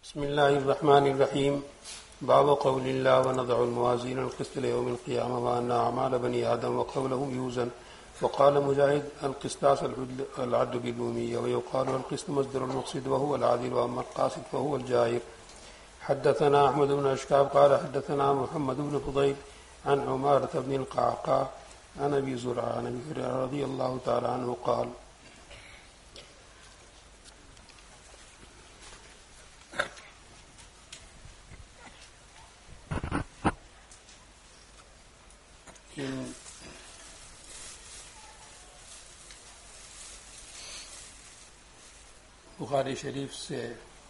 بسم الله الرحمن الرحيم. باب قول الله ونضع الموازين القسط ليوم القيامة وأن أعمال بني آدم وقولهم يوزن. وقال مجاهد القسطاس العدل بالأمية، ويقال القسط مصدر المقصد وهو العادل، وأما القاسط فهو الجائر. حدثنا أحمد بن أشكاب قال حدثنا محمد بن فضيل عن عمارة بن القعقاع عن أبي زرعة عن أبي هريرة رضي الله تعالى عنه قال بخاری شریف سے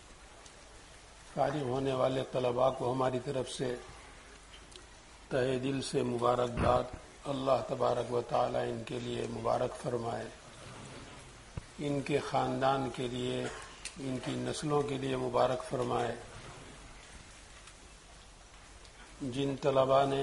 فارغ ہونے والے طلباء کو ہماری طرف سے تہہ دل سے مبارکباد. اللہ تبارک و تعالی ان کے لیے مبارک فرمائے، ان کے خاندان کے لیے، ان کی نسلوں کے لیے مبارک فرمائے. جن طلباء نے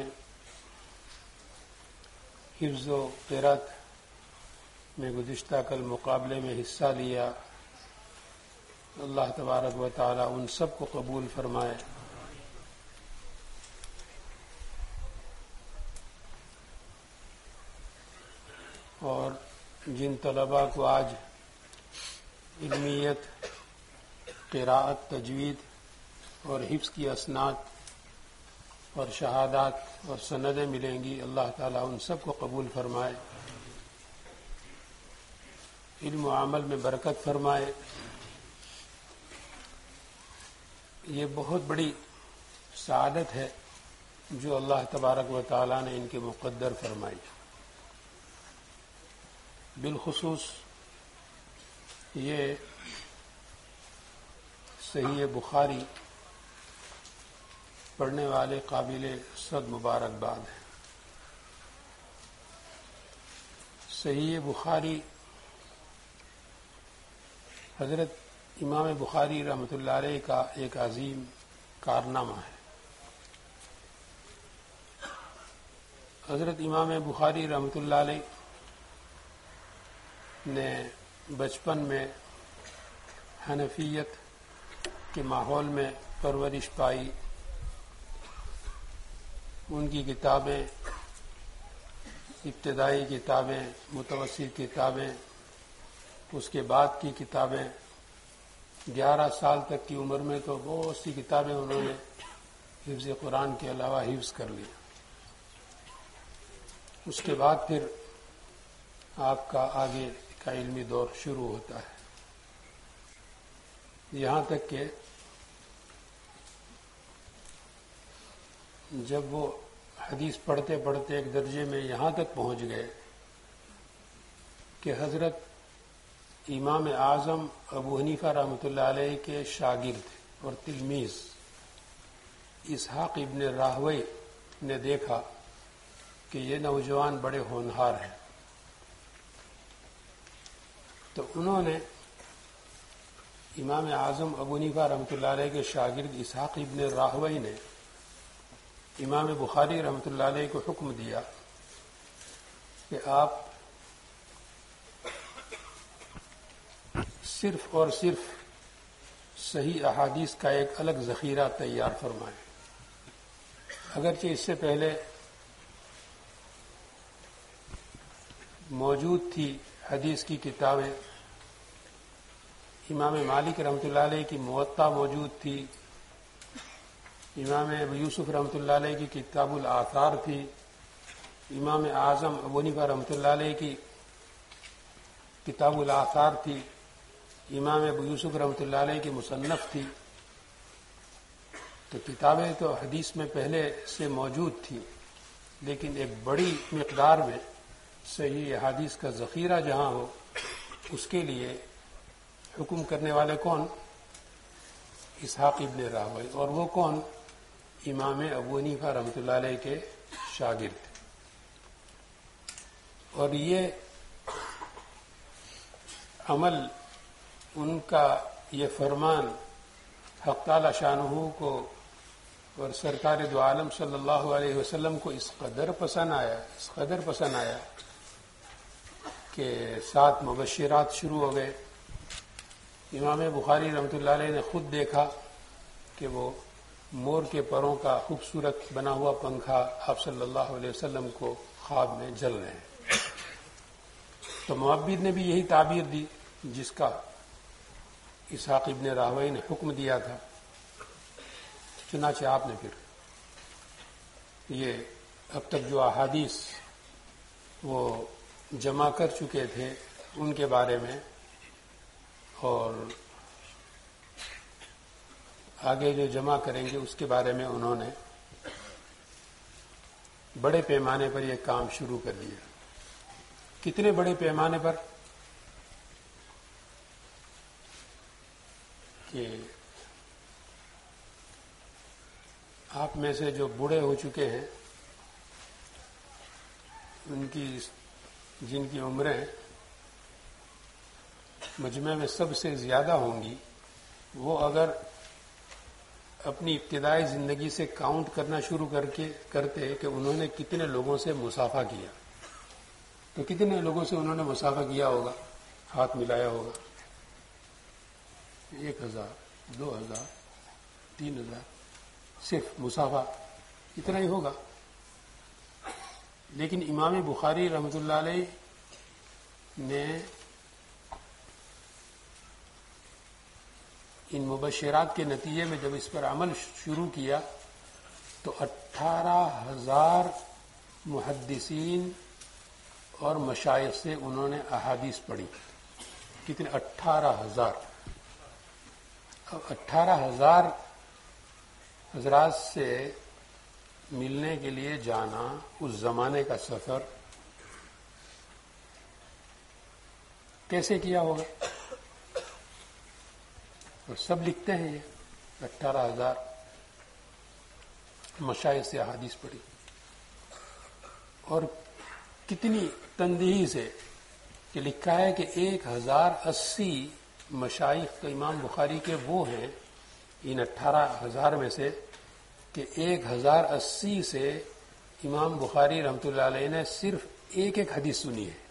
حفظ و قرأت میں گزشتہ کل مقابلے میں حصہ لیا، اللہ تبارک و تعالی ان سب کو قبول فرمائے. اور جن طلباء کو آج علمیت، قراءت، تجوید اور حفظ کی اسناد اور شہادات اور سندیں ملیں گی، اللہ تعالی ان سب کو قبول فرمائے، علم و عمل میں برکت فرمائے. یہ بہت بڑی سعادت ہے جو اللہ تبارک و تعالی نے ان کے مقدر فرمائی. بالخصوص یہ صحیح بخاری پڑھنے والے قابل صد مبارکباد ہیں. صحیح بخاری حضرت امام بخاری رحمۃ اللہ علیہ کا ایک عظیم کارنامہ ہے. حضرت امام بخاری رحمۃ اللہ علیہ نے بچپن میں حنفیت کے ماحول میں پرورش پائی. ان کی کتابیں، ابتدائی کتابیں، متوسط کتابیں، اس کے بعد کی کتابیں، 11 سال تک کی عمر میں تو بہت سی کتابیں انہوں نے حفظ قرآن کے علاوہ حفظ کر لی. اس کے بعد پھر آپ کا آگے کا علمی دور شروع ہوتا ہے، یہاں تک کہ جب وہ حدیث پڑھتے پڑھتے ایک درجے میں یہاں تک پہنچ گئے کہ حضرت امام اعظم ابو حنیفہ رحمۃ اللہ علیہ کے شاگرد اور تلمیذ اسحاق ابن راہوی نے دیکھا کہ یہ نوجوان بڑے ہونہار ہیں، تو انہوں نے امام اعظم ابو حنیفہ رحمۃ اللہ علیہ کے شاگرد اسحاق ابن راہوی نے امام بخاری رحمۃ اللہ علیہ کو حکم دیا کہ آپ صرف اور صرف صحیح احادیث کا ایک الگ ذخیرہ تیار فرمائیں. اگرچہ اس سے پہلے موجود تھی حدیث کی کتابیں، امام مالک رحمۃ اللہ علیہ کی موطا موجود تھی، امام ابو یوسف رحمۃ اللہ علیہ کی کتاب الآثار تھی، امام اعظم ابو حنیفہ رحمۃ اللہ علیہ کی کتاب الآثار تھی، امام ابو یوسف رحمۃ اللہ علیہ کی مصنف تھی. تو کتابیں تو حدیث میں پہلے سے موجود تھیں، لیکن ایک بڑی مقدار میں صحیح حدیث کا ذخیرہ جہاں ہو، اس کے لیے حکم کرنے والے کون؟ اسحاق ابن راہوی. اور وہ کون؟ امام ابو حنیفہ رحمۃ اللہ علیہ کے شاگرد. اور یہ عمل، ان کا یہ فرمان حق تعالی شانہ کو اور سرکار دو عالم صلی اللہ علیہ وسلم کو اس قدر پسند آیا کہ 7 مبشرات شروع ہو گئے. امام بخاری رحمۃ اللہ علیہ نے خود دیکھا کہ وہ مور کے پروں کا خوبصورت بنا ہوا پنکھا آپ صلی اللہ علیہ وسلم کو خواب میں جل رہے ہیں. تو معبد نے بھی یہی تعبیر دی جس کا اسحاق ابن راہوی نے حکم دیا تھا. چنانچہ آپ نے پھر یہ اب تک جو احادیث وہ جمع کر چکے تھے ان کے بارے میں اور آگے جو جمع کریں گے اس کے بارے میں انہوں نے بڑے پیمانے پر یہ کام شروع کر دیا. کتنے بڑے پیمانے پر کہ آپ میں سے جو بوڑھے ہو چکے ہیں ان کی جن کی عمریں مجمع میں سب سے زیادہ ہوں گی وہ اگر اپنی ابتدائی زندگی سے کاؤنٹ کرنا شروع کرتے کہ انہوں نے کتنے لوگوں سے مصافحہ کیا تو کتنے لوگوں سے انہوں نے مصافحہ کیا ہوگا, ہاتھ ملایا ہوگا. 1000 2000 3000 صرف مصافحہ اتنا ہی ہوگا. لیکن امام بخاری رحمۃ اللہ علیہ نے ان مبشرات کے نتیجے میں جب اس پر عمل شروع کیا تو 18,000 محدثین اور مشائخ سے انہوں نے احادیث پڑھی. کتنے؟ 18,000. اب 18,000 حضرات سے ملنے کے لیے جانا اس زمانے کا سفر کیسے کیا ہوگا؟ اور سب لکھتے ہیں یہ 18,000 مشائخ سے احادیث پڑھی اور کتنی تندہی سے کہ لکھا ہے کہ 1080 مشائخ تو امام بخاری کے وہ ہیں ان 18,000 میں سے کہ 1080 سے امام بخاری رحمۃ اللہ علیہ نے صرف ایک حدیث سنی ہے.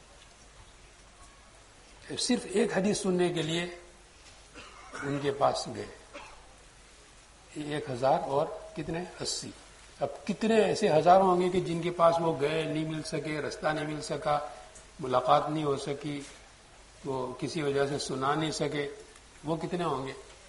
صرف ایک حدیث سننے کے لیے ان کے پاس گئے 1000 اور کتنے 80. اب کتنے ایسے ہزاروں ہوں گے کہ جن کے پاس وہ گئے نہیں مل سکے, رستہ نہیں مل سکا, ملاقات نہیں ہو سکی, وہ کسی وجہ سے سنا نہیں سکے, وہ کتنے ہوں گے؟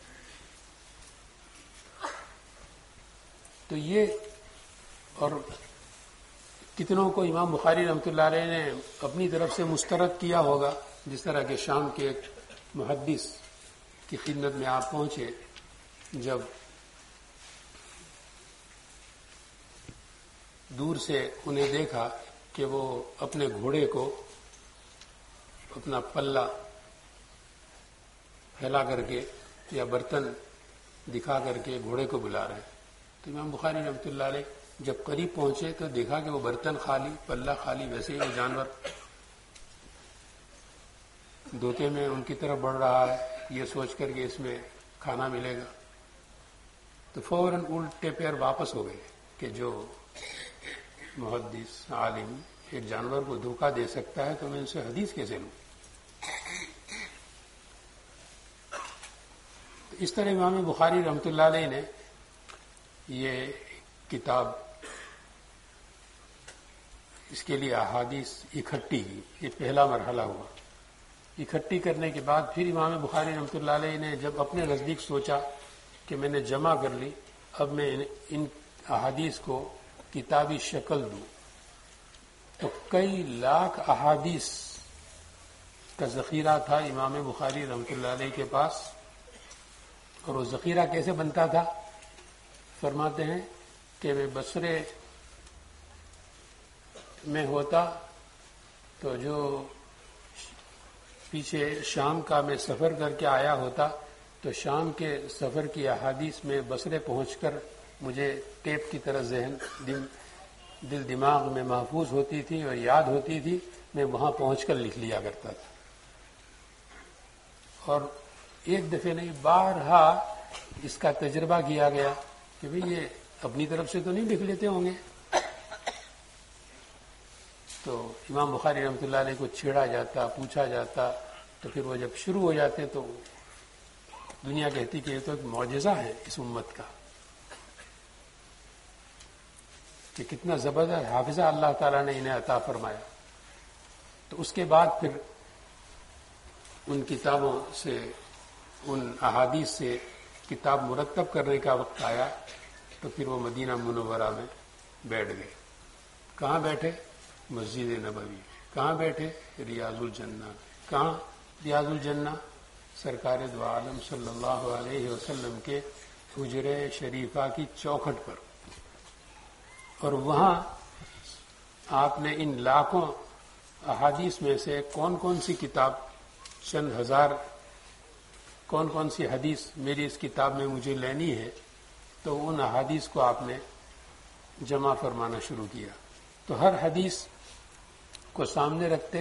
تو یہ اور کتنوں کو امام بخاری رحمۃ اللہ علیہ نے اپنی طرف سے مسترد کیا ہوگا. جس طرح کہ شام کے ایک محدث کی خدمت میں آپ پہنچے, جب دور سے انہیں دیکھا کہ وہ اپنے گھوڑے کو اپنا پلہ پھیلا کر کے یا برتن دکھا کر کے گھوڑے کو بلا رہے ہیں, تو امام بخاری رحمۃ اللہ علیہ جب قریب پہنچے تو دیکھا کہ وہ برتن خالی, پلہ خالی, ویسے ہی وہ جانور دھوتے میں ان کی طرف بڑھ رہا ہے یہ سوچ کر کے اس میں کھانا ملے گا. تو فوراً الٹے پیر واپس ہو گئے کہ جو محدث عالم ایک جانور کو دھوکہ دے سکتا ہے تو میں ان سے حدیث کیسے لوں؟ تو اس طرح امام بخاری رحمۃ اللہ علیہ نے یہ کتاب اس کے لیے احادیث اکٹھی کی. یہ پہلا مرحلہ ہوا. اکٹھی کرنے کے بعد پھر امام بخاری رحمۃ اللہ علیہ نے جب اپنے نزدیک سوچا کہ میں نے جمع کر لی, اب میں ان احادیث کو کتابی شکل دوں, تو کئی لاکھ احادیث کا ذخیرہ تھا امام بخاری رحمۃ اللہ علیہ کے پاس. اور وہ ذخیرہ کیسے بنتا تھا؟ فرماتے ہیں کہ میں بصرے میں ہوتا تو جو پیچھے شام کا میں سفر کر کے آیا ہوتا تو شام کے سفر کی احادیث میں بصرے پہنچ کر مجھے ٹیپ کی طرح دل دماغ میں محفوظ ہوتی تھی اور یاد ہوتی تھی, میں وہاں پہنچ کر لکھ لیا کرتا تھا. اور ایک دفعہ نہیں بارہا اس کا تجربہ کیا گیا کہ بھئی یہ اپنی طرف سے تو نہیں لکھ لیتے ہوں گے. تو امام بخاری رحمۃ اللہ علیہ کو چھیڑا جاتا, پوچھا جاتا, تو پھر وہ جب شروع ہو جاتے تو دنیا کہتی کہ یہ تو ایک معجزہ ہے اس امت کا کہ کتنا زبردست حافظہ اللہ تعالیٰ نے انہیں عطا فرمایا. تو اس کے بعد پھر ان کتابوں سے ان احادیث سے کتاب مرتب کرنے کا وقت آیا تو پھر وہ مدینہ منورہ میں بیٹھ گئے. کہاں بیٹھے؟ مسجد نبوی میں. کہاں بیٹھے؟ ریاض الجنہ. کہاں ریاض الجنہ؟ سرکار دو عالم صلی اللہ علیہ وسلم کے حجرے شریفہ کی چوکھٹ پر. اور وہاں آپ نے ان لاکھوں احادیث میں سے کون کون سی کتاب، چند ہزار کون کون سی حدیث میری اس کتاب میں مجھے لینی ہے، تو ان احادیث کو آپ نے جمع فرمانا شروع کیا. تو ہر حدیث کو سامنے رکھتے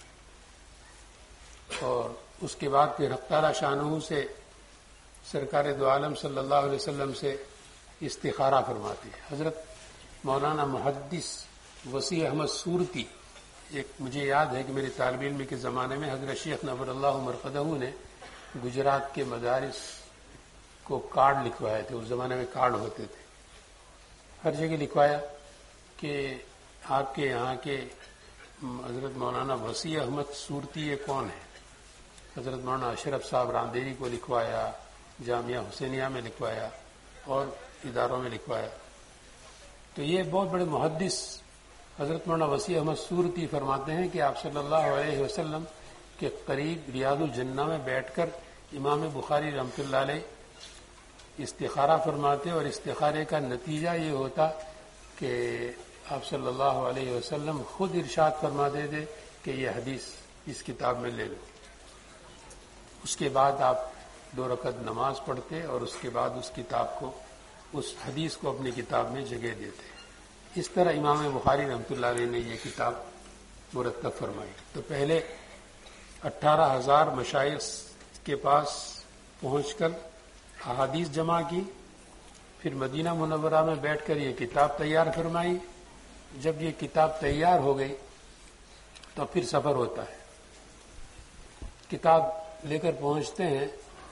اور اس کے بعد پھر حق تعالی شانہ سے سرکار دو عالم صلی اللہ علیہ وسلم سے استخارہ فرماتے. حضرت مولانا محدث وسیع احمد صورتی، ایک مجھے یاد ہے کہ میرے طالب علم کے زمانے میں حضرت شیخ نور اللہ مرقدہ نے گجرات کے مدارس کو کارڈ لکھوائے تھے. اس زمانے میں کارڈ ہوتے تھے، ہر جگہ لکھوایا کہ آپ کے یہاں کے حضرت مولانا وسیع احمد صورتی یہ کون ہے. حضرت مولانا اشرف صاحب راندیری کو لکھوایا، جامعہ حسینیہ میں لکھوایا اور اداروں میں لکھوایا. تو یہ بہت بڑے محدث حضرت مولانا وسیع احمد صورتی فرماتے ہیں کہ آپ صلی اللہ علیہ وسلم کے قریب ریاض الجنہ میں بیٹھ کر امام بخاری رحمۃ اللہ علیہ استخارہ فرماتے، اور استخارے کا نتیجہ یہ ہوتا کہ آپ صلی اللہ علیہ وسلم خود ارشاد فرماتے تھے کہ یہ حدیث اس کتاب میں لے لو. اس کے بعد آپ 2 رکعت نماز پڑھتے اور اس کے بعد اس کتاب کو، اس حدیث کو اپنی کتاب میں جگہ دیتے. اس طرح امام بخاری رحمۃ اللہ علیہ نے یہ کتاب مرتب فرمائی. تو پہلے 18,000 مشائخ کے پاس پہنچ کر احادیث جمع کی، پھر مدینہ منورہ میں بیٹھ کر یہ کتاب تیار فرمائی. جب یہ کتاب تیار ہو گئی تو پھر سفر ہوتا ہے. کتاب لے کر پہنچتے ہیں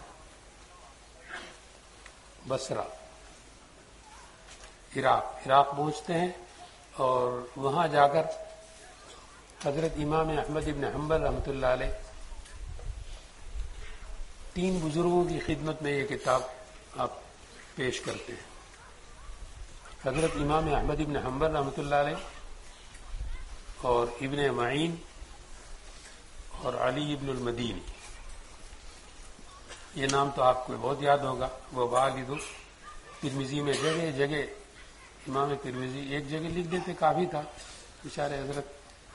بصرہ، عراق پہنچتے ہیں، اور وہاں جا کر حضرت امام احمد ابن حنبل رحمۃ اللہ علیہ 3 بزرگوں کی خدمت میں یہ کتاب آپ پیش کرتے ہیں. حضرت امام احمد ابن حنبل رحمۃ اللہ علیہ اور ابن معین اور علی ابن المدینی. یہ نام تو آپ کو بہت یاد ہوگا. وہ والد ترمذی میں جگہ جگہ امام ترمذی ایک جگہ لکھ دیتے کافی تھا. بیچارے حضرت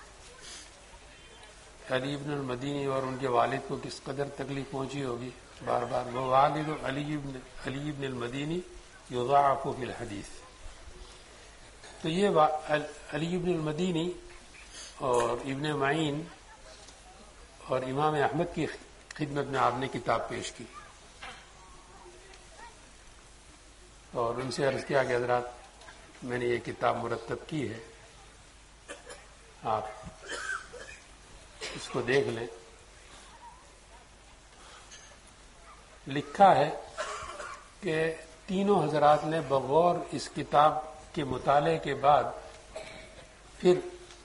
علی ابن المدینی اور ان کے والد کو کس قدر تکلیف پہنچی ہوگی بار بار. وہ والد علی ابن المدینی یضاعف فی الحدیث. تو یہ علی ابن المدینی اور ابن معین اور امام احمد کی خدمت میں آپ نے کتاب پیش کی اور ان سے عرض کیا کہ حضرات میں نے یہ کتاب مرتب کی ہے، آپ اس کو دیکھ لیں. لکھا ہے کہ تینوں حضرات نے بغور اس کتاب کے مطالعے کے بعد پھر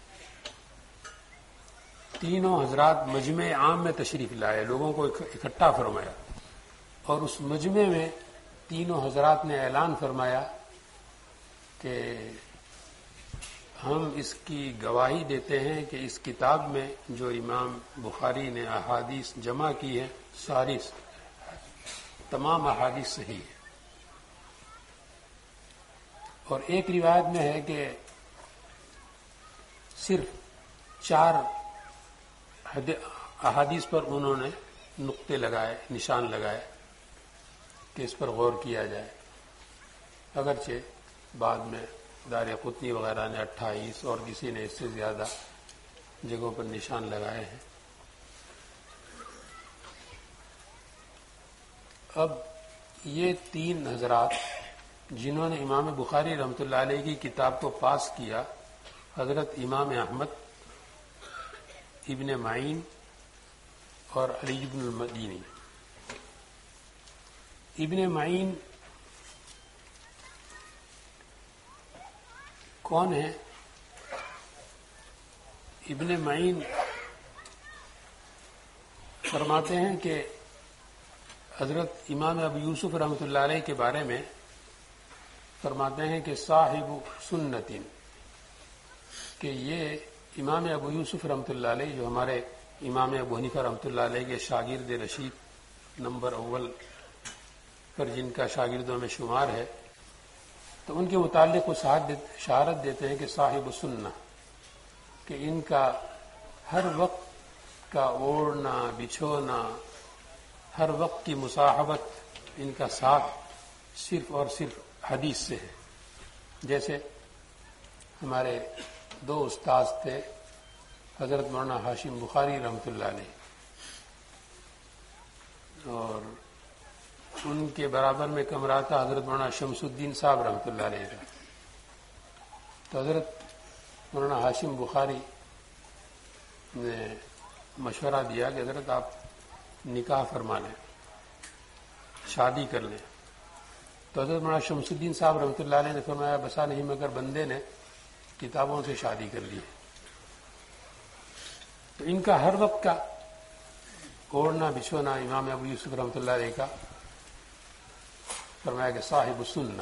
تینوں حضرات مجمع عام میں تشریف لائے، لوگوں کو اکٹھا فرمایا، اور اس مجمع میں تینوں حضرات نے اعلان فرمایا کہ ہم اس کی گواہی دیتے ہیں کہ اس کتاب میں جو امام بخاری نے احادیث جمع کی ہے ساری تمام احادیث صحیح ہے. اور ایک روایت میں ہے کہ صرف 4 احادیث پر انہوں نے نقطے لگائے، نشان لگائے کہ اس پر غور کیا جائے، اگرچہ بعد میں دارقطنی وغیرہ نے 28 اور کسی نے اس سے زیادہ جگہوں پر نشان لگائے ہیں. اب یہ 3 حضرات جنہوں نے امام بخاری رحمۃ اللہ علیہ کی کتاب کو پاس کیا، حضرت امام احمد، ابن معین اور علی ابن المدینی، ابن معین کون ہے؟ ابن معین فرماتے ہیں کہ حضرت امام ابو یوسف رحمۃ اللہ علیہ کے بارے میں فرماتے ہیں کہ صاحب سنتن، کہ یہ امام ابو یوسف رحمۃ اللہ علیہ جو ہمارے امام ابو حنیفہ رحمۃ اللہ علیہ کے شاگرد رشید نمبر اول پر جن کا شاگردوں میں شمار ہے، تو ان کے متعلق وہ شہادت دیتے ہیں کہ صاحب سنہ، کہ ان کا ہر وقت کا اوڑھنا بچھونا، ہر وقت کی مصاحبت، ان کا ساتھ صرف اور صرف حدیث سے ہے. جیسے ہمارے دو استاذ تھے، حضرت مولانا ہاشم بخاری رحمۃ اللہ علیہ، اور ان کے برابر میں کمرہ تھا حضرت مولانا شمس الدین صاحب رحمۃ اللہ علیہ کا. تو حضرت مولانا ہاشم بخاری نے مشورہ دیا کہ حضرت آپ نکاح فرما لیں، شادی کر لیں. تو حضرت مولانا شمس الدین صاحب رحمۃ اللہ علیہ نے فرمایا بسا نہیں مگر بندے نے کتابوں سے شادی کر لی. تو ان کا ہر وقت کا اوڑھنا بچھونا امام ابو یوسف رحمۃ اللہ علیہ کا فرمایا کہ صاحب سنہ.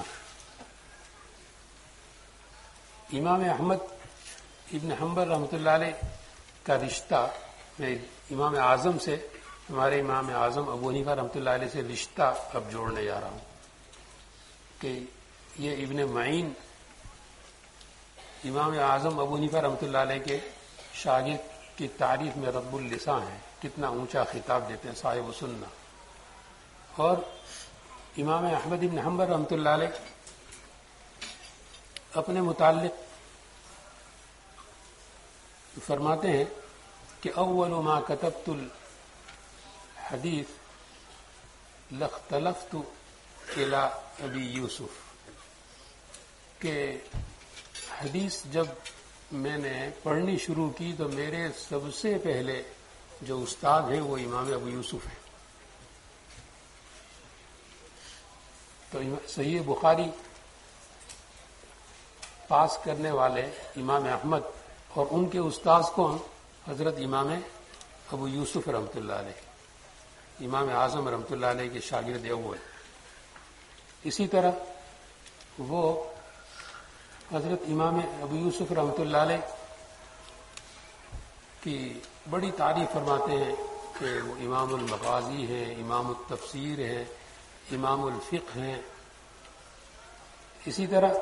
امام احمد ابن حنبل رحمۃ اللہ علیہ کا رشتہ میں امام اعظم سے، ہمارے امام اعظم ابو حنیفہ رحمۃ اللہ علیہ سے رشتہ اب جوڑنے جا رہا ہوں کہ یہ ابن معین امام اعظم ابو حنیفہ رحمۃ اللہ علیہ کے شاگرد کی تعریف میں رب اللسان ہے، کتنا اونچا خطاب دیتے ہیں صاحب سنہ. اور امام احمد ابن حنبل رحمۃ اللہ علیہ اپنے متعلق فرماتے ہیں کہ اول ما كتبت الحدیث لاختلفت الى ابی یوسف، کہ حدیث جب میں نے پڑھنی شروع کی تو میرے سب سے پہلے جو استاد ہیں وہ امام ابو یوسف ہیں. تو صحیح بخاری پاس کرنے والے امام احمد اور ان کے استاذ کون؟ حضرت امام ابو یوسف رحمۃ اللہ علیہ، امام اعظم رحمۃ اللہ علیہ کے شاگرد اول. اسی طرح وہ حضرت امام ابو یوسف رحمۃ اللہ علیہ کی بڑی تعریف فرماتے ہیں کہ وہ امام المغازی ہیں، امام التفسیر ہیں، امام الفقہ ہیں. اسی طرح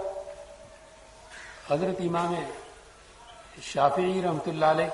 حضرت امام شافعی رحمۃ اللہ علیہ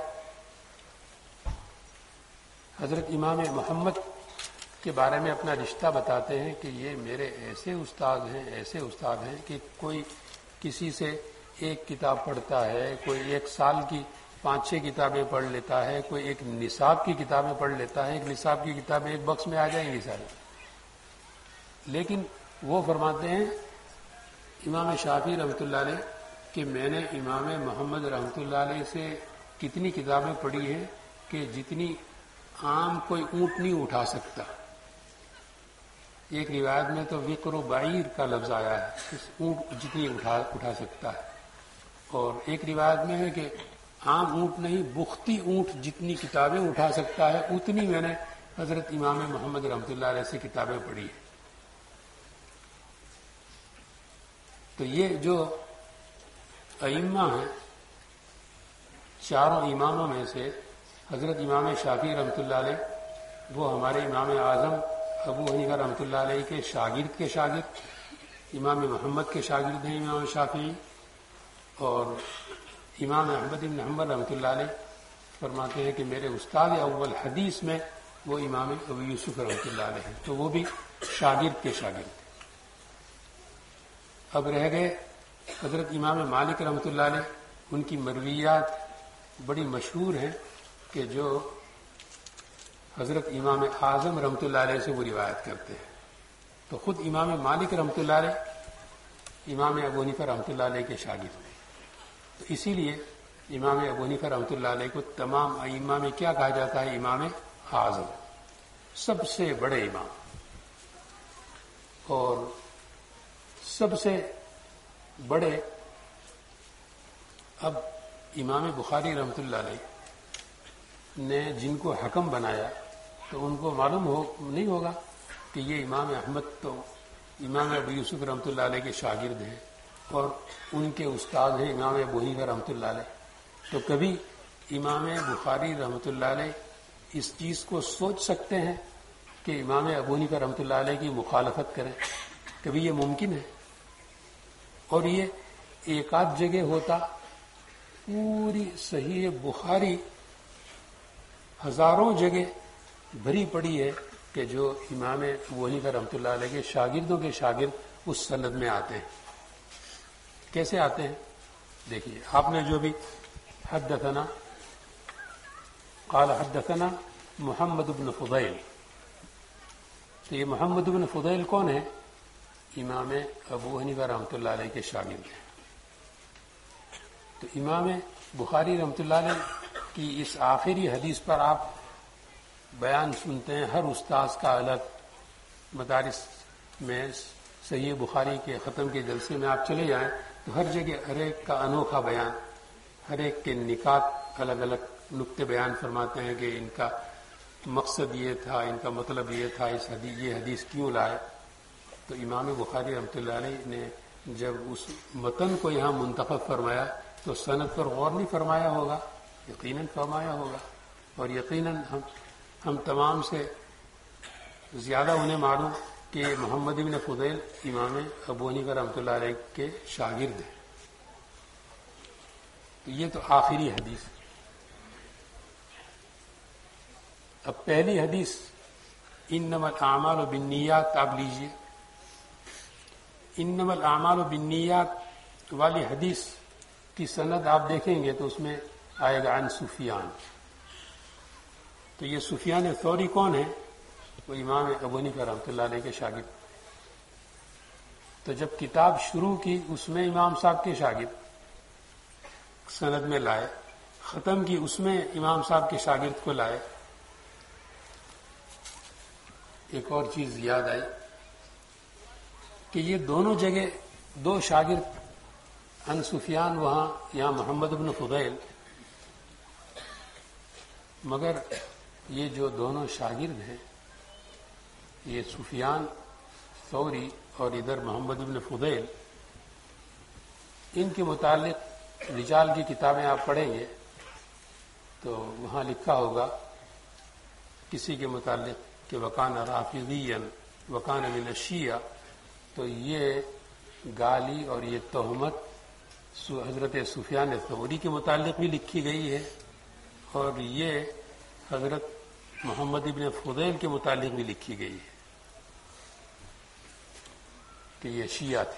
حضرت امام محمد کے بارے میں اپنا رشتہ بتاتے ہیں کہ یہ میرے ایسے استاد ہیں کہ کوئی کسی سے ایک کتاب پڑھتا ہے، کوئی ایک سال کی 5-6 کتابیں پڑھ لیتا ہے، کوئی ایک نصاب کی کتابیں پڑھ لیتا ہے. ایک نصاب کی کتابیں ایک بکس میں آ جائیں گی ساری. لیکن وہ فرماتے ہیں امام شافعی رحمۃ اللہ علیہ کہ میں نے امام محمد رحمۃ اللہ علیہ سے کتنی کتابیں پڑھی ہیں کہ جتنی عام کوئی اونٹ نہیں اٹھا سکتا. ایک روایت میں تو وقر و بعیر کا لفظ آیا ہے، اس اونٹ جتنی اٹھا سکتا ہے. اور ایک روایت میں ہے کہ عام اونٹ نہیں، بختی اونٹ جتنی کتابیں اٹھا سکتا ہے اتنی میں نے حضرت امام محمد رحمۃ اللہ علیہ سے کتابیں پڑھی ہیں. تو یہ جو ائمہ ہیں، چاروں اماموں میں سے حضرت امام شافعی رحمۃ اللہ علیہ وہ ہمارے امام اعظم ابو حنیفہ رحمۃ اللہ علیہ کے شاگرد امام محمد کے شاگرد ہیں امام شافعی. اور امام احمد بن حنبل رحمۃ اللہ علیہ فرماتے ہیں کہ میرے استاد اول حدیث میں وہ امام ابو یوسف رحمۃ اللہ علیہ ہیں. تو وہ بھی شاگرد کے شاگرد. اب رہ گئے حضرت امام مالک رحمۃ اللہ علیہ. ان کی مرویات بڑی مشہور ہیں کہ جو حضرت امام اعظم رحمۃ اللہ علیہ سے وہ روایت کرتے ہیں. تو خود امام مالک رحمۃ اللہ علیہ امام ابو حنیفہ رحمۃ اللہ علیہ کے شاگرد ہیں. تو اسی لیے امام ابو حنیفہ رحمۃ اللہ علیہ کو تمام ائمہ میں کیا کہا جاتا ہے؟ امام اعظم، سب سے بڑے امام. اور سب سے بڑے اب امام بخاری رحمۃ اللہ علیہ نے جن کو حکم بنایا تو ان کو معلوم نہیں ہوگا کہ یہ امام احمد تو امام ابو یوسف رحمۃ اللہ علیہ کے شاگرد ہیں اور ان کے استاد ہیں امام ابو حنیفہ رحمۃ اللہ علیہ. تو کبھی امام بخاری رحمۃ اللہ علیہ اس چیز کو سوچ سکتے ہیں کہ امام ابو حنیفہ رحمۃ اللہ علیہ کی مخالفت کریں؟ کبھی یہ ممکن ہے؟ اور یہ ایک آدھ جگہ ہوتا. پوری صحیح بخاری ہزاروں جگہ بھری پڑی ہے کہ جو امام ابو حنیفہ رحمۃ اللہ علیہ کے شاگردوں کے شاگرد اس سند میں آتے ہیں. کیسے آتے ہیں؟ دیکھیے، آپ نے جو بھی حدثنا قال حدثنا محمد بن فضیل، تو یہ محمد بن فضیل کون ہے؟ امام ابو حنیفہ رحمۃ اللہ علیہ کے شاگرد ہیں. تو امام بخاری رحمۃ اللہ علیہ کی اس آخری حدیث پر آپ بیان سنتے ہیں. ہر استاذ کا الگ، مدارس میں صحیح بخاری کے ختم کے جلسے میں آپ چلے جائیں تو ہر جگہ ہر ایک کا انوکھا بیان، ہر ایک کے نکات الگ الگ نقطے بیان فرماتے ہیں کہ ان کا مقصد یہ تھا، ان کا مطلب یہ تھا، یہ حدیث کیوں لائے. تو امام بخاری رحمۃ اللہ علیہ نے جب اس متن کو یہاں منتخب فرمایا تو سند پر غور نہیں فرمایا ہوگا، یقیناً فرمایا ہوگا. اور یقیناً ہم تمام سے زیادہ انہیں معلوم کہ محمد بن فضیل امام ابو حنیفہ رحمۃ اللہ علیہ کے شاگرد ہیں. تو یہ تو آخری حدیث. اب پہلی حدیث انما الاعمال بالنیات، آپ لیجئے. انما الاعمال بالنیات والی حدیث کی سند آپ دیکھیں گے تو اس میں آئے گا عن سفیان. تو یہ سفیان ثوری کون ہے؟ وہ امام ابو حنیفہ رحمۃ اللہ علیہ کے شاگرد. تو جب کتاب شروع کی اس میں امام صاحب کے شاگرد سند میں لائے، ختم کی اس میں امام صاحب کے شاگرد کو لائے. ایک اور چیز یاد آئی کہ یہ دونوں جگہ دو شاگرد عن سفیان، وہاں یہاں محمد بن فضیل، مگر یہ جو دونوں شاگرد ہیں یہ سفیان ثوری اور ادھر محمد بن فضیل، ان کے متعلق رجال کی کتابیں آپ پڑھیں گے تو وہاں لکھا ہوگا کسی کے متعلق کہ وکان رافضیا وکان من الشیعہ. تو یہ گالی اور یہ تہمت حضرت سفیان ثوری کے متعلق بھی لکھی گئی ہے اور یہ حضرت محمد بن فضیل کے متعلق بھی لکھی گئی ہے کہ یہ شیعہ تھے.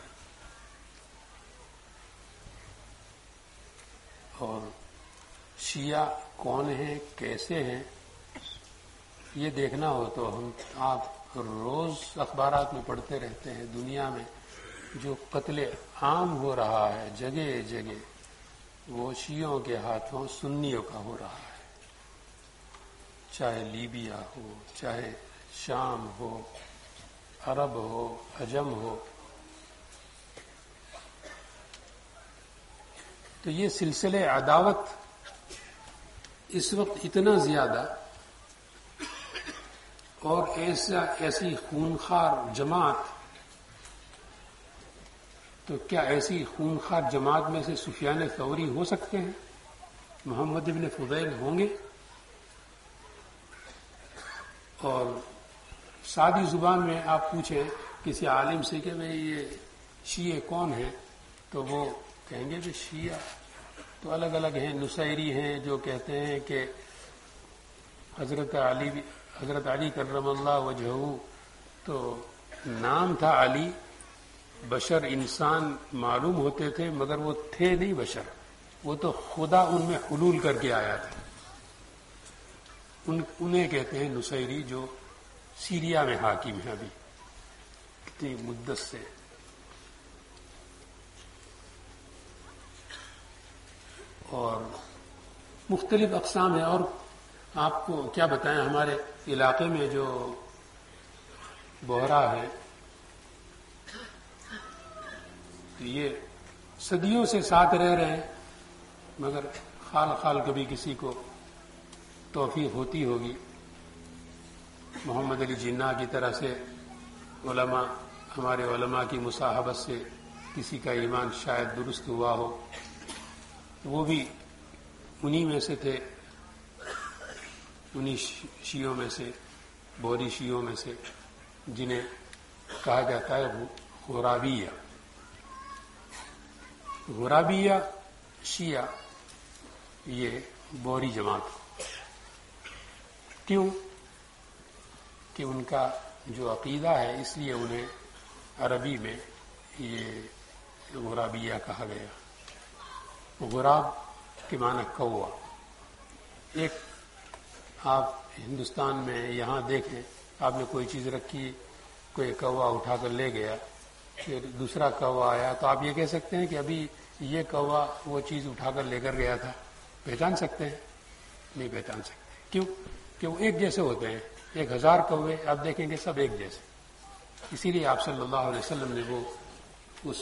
اور شیعہ کون ہیں، کیسے ہیں، یہ دیکھنا ہو تو آپ روز اخبارات میں پڑھتے رہتے ہیں. دنیا میں جو قتل عام ہو رہا ہے جگہ جگہ، وہ شیعوں کے ہاتھوں سنیوں کا ہو رہا ہے. چاہے لیبیا ہو، چاہے شام ہو، عرب ہو، عجم ہو. تو یہ سلسلے عداوت اس وقت اتنا زیادہ اور ایسی خونخوار جماعت، تو کیا ایسی خونخوار جماعت میں سے سفیان ثوری ہو سکتے ہیں؟ محمد بن فضیل ہوں گے؟ اور سادی زبان میں آپ پوچھیں کسی عالم سے کہ بھئی یہ شیعہ کون ہیں، تو وہ کہیں گے کہ شیعہ تو الگ الگ ہیں. نصیری ہیں جو کہتے ہیں کہ حضرت علی کرم اللہ وجہہ، تو نام تھا علی، بشر انسان معلوم ہوتے تھے مگر وہ تھے نہیں بشر، وہ تو خدا ان میں حلول کر کے آیا تھا. انہیں کہتے ہیں نصیری، جو سیریا میں حاکم ہیں ابھی کتنی مدت سے. اور مختلف اقسام ہیں. اور آپ کو کیا بتائیں، ہمارے علاقے میں جو بحرا ہے تو یہ صدیوں سے ساتھ رہ رہے ہیں، مگر خال خال کبھی کسی کو توفیق ہوتی ہوگی محمد علی جناح کی طرح سے علماء، ہمارے علماء کی مصاحبت سے کسی کا ایمان شاید درست ہوا ہو، وہ بھی انہی میں سے تھے، انہی شیعوں میں سے، بوری شیعوں میں سے، جنہیں کہا جاتا ہے غرابیہ۔ غرابیہ شیعہ یہ بوری جماعت، کیوں کہ ان کا جو عقیدہ ہے اس لیے انہیں عربی میں یہ غرابیہ کہا گیا۔ غراب کے معنی کوا۔ ایک آپ ہندوستان میں یہاں دیکھیں، آپ نے کوئی چیز رکھی، کوئی کوا اٹھا کر لے گیا، پھر دوسرا کوا آیا، تو آپ یہ کہہ سکتے ہیں کہ ابھی یہ کوا وہ چیز اٹھا کر لے کر گیا تھا، پہچان سکتے ہیں؟ نہیں پہچان سکتے۔ کیوں؟ کہ وہ ایک جیسے ہوتے ہیں۔ 1000 کوے آپ دیکھیں گے سب ایک جیسے، اسی لیے آپ صلی اللہ علیہ وسلم نے وہ اس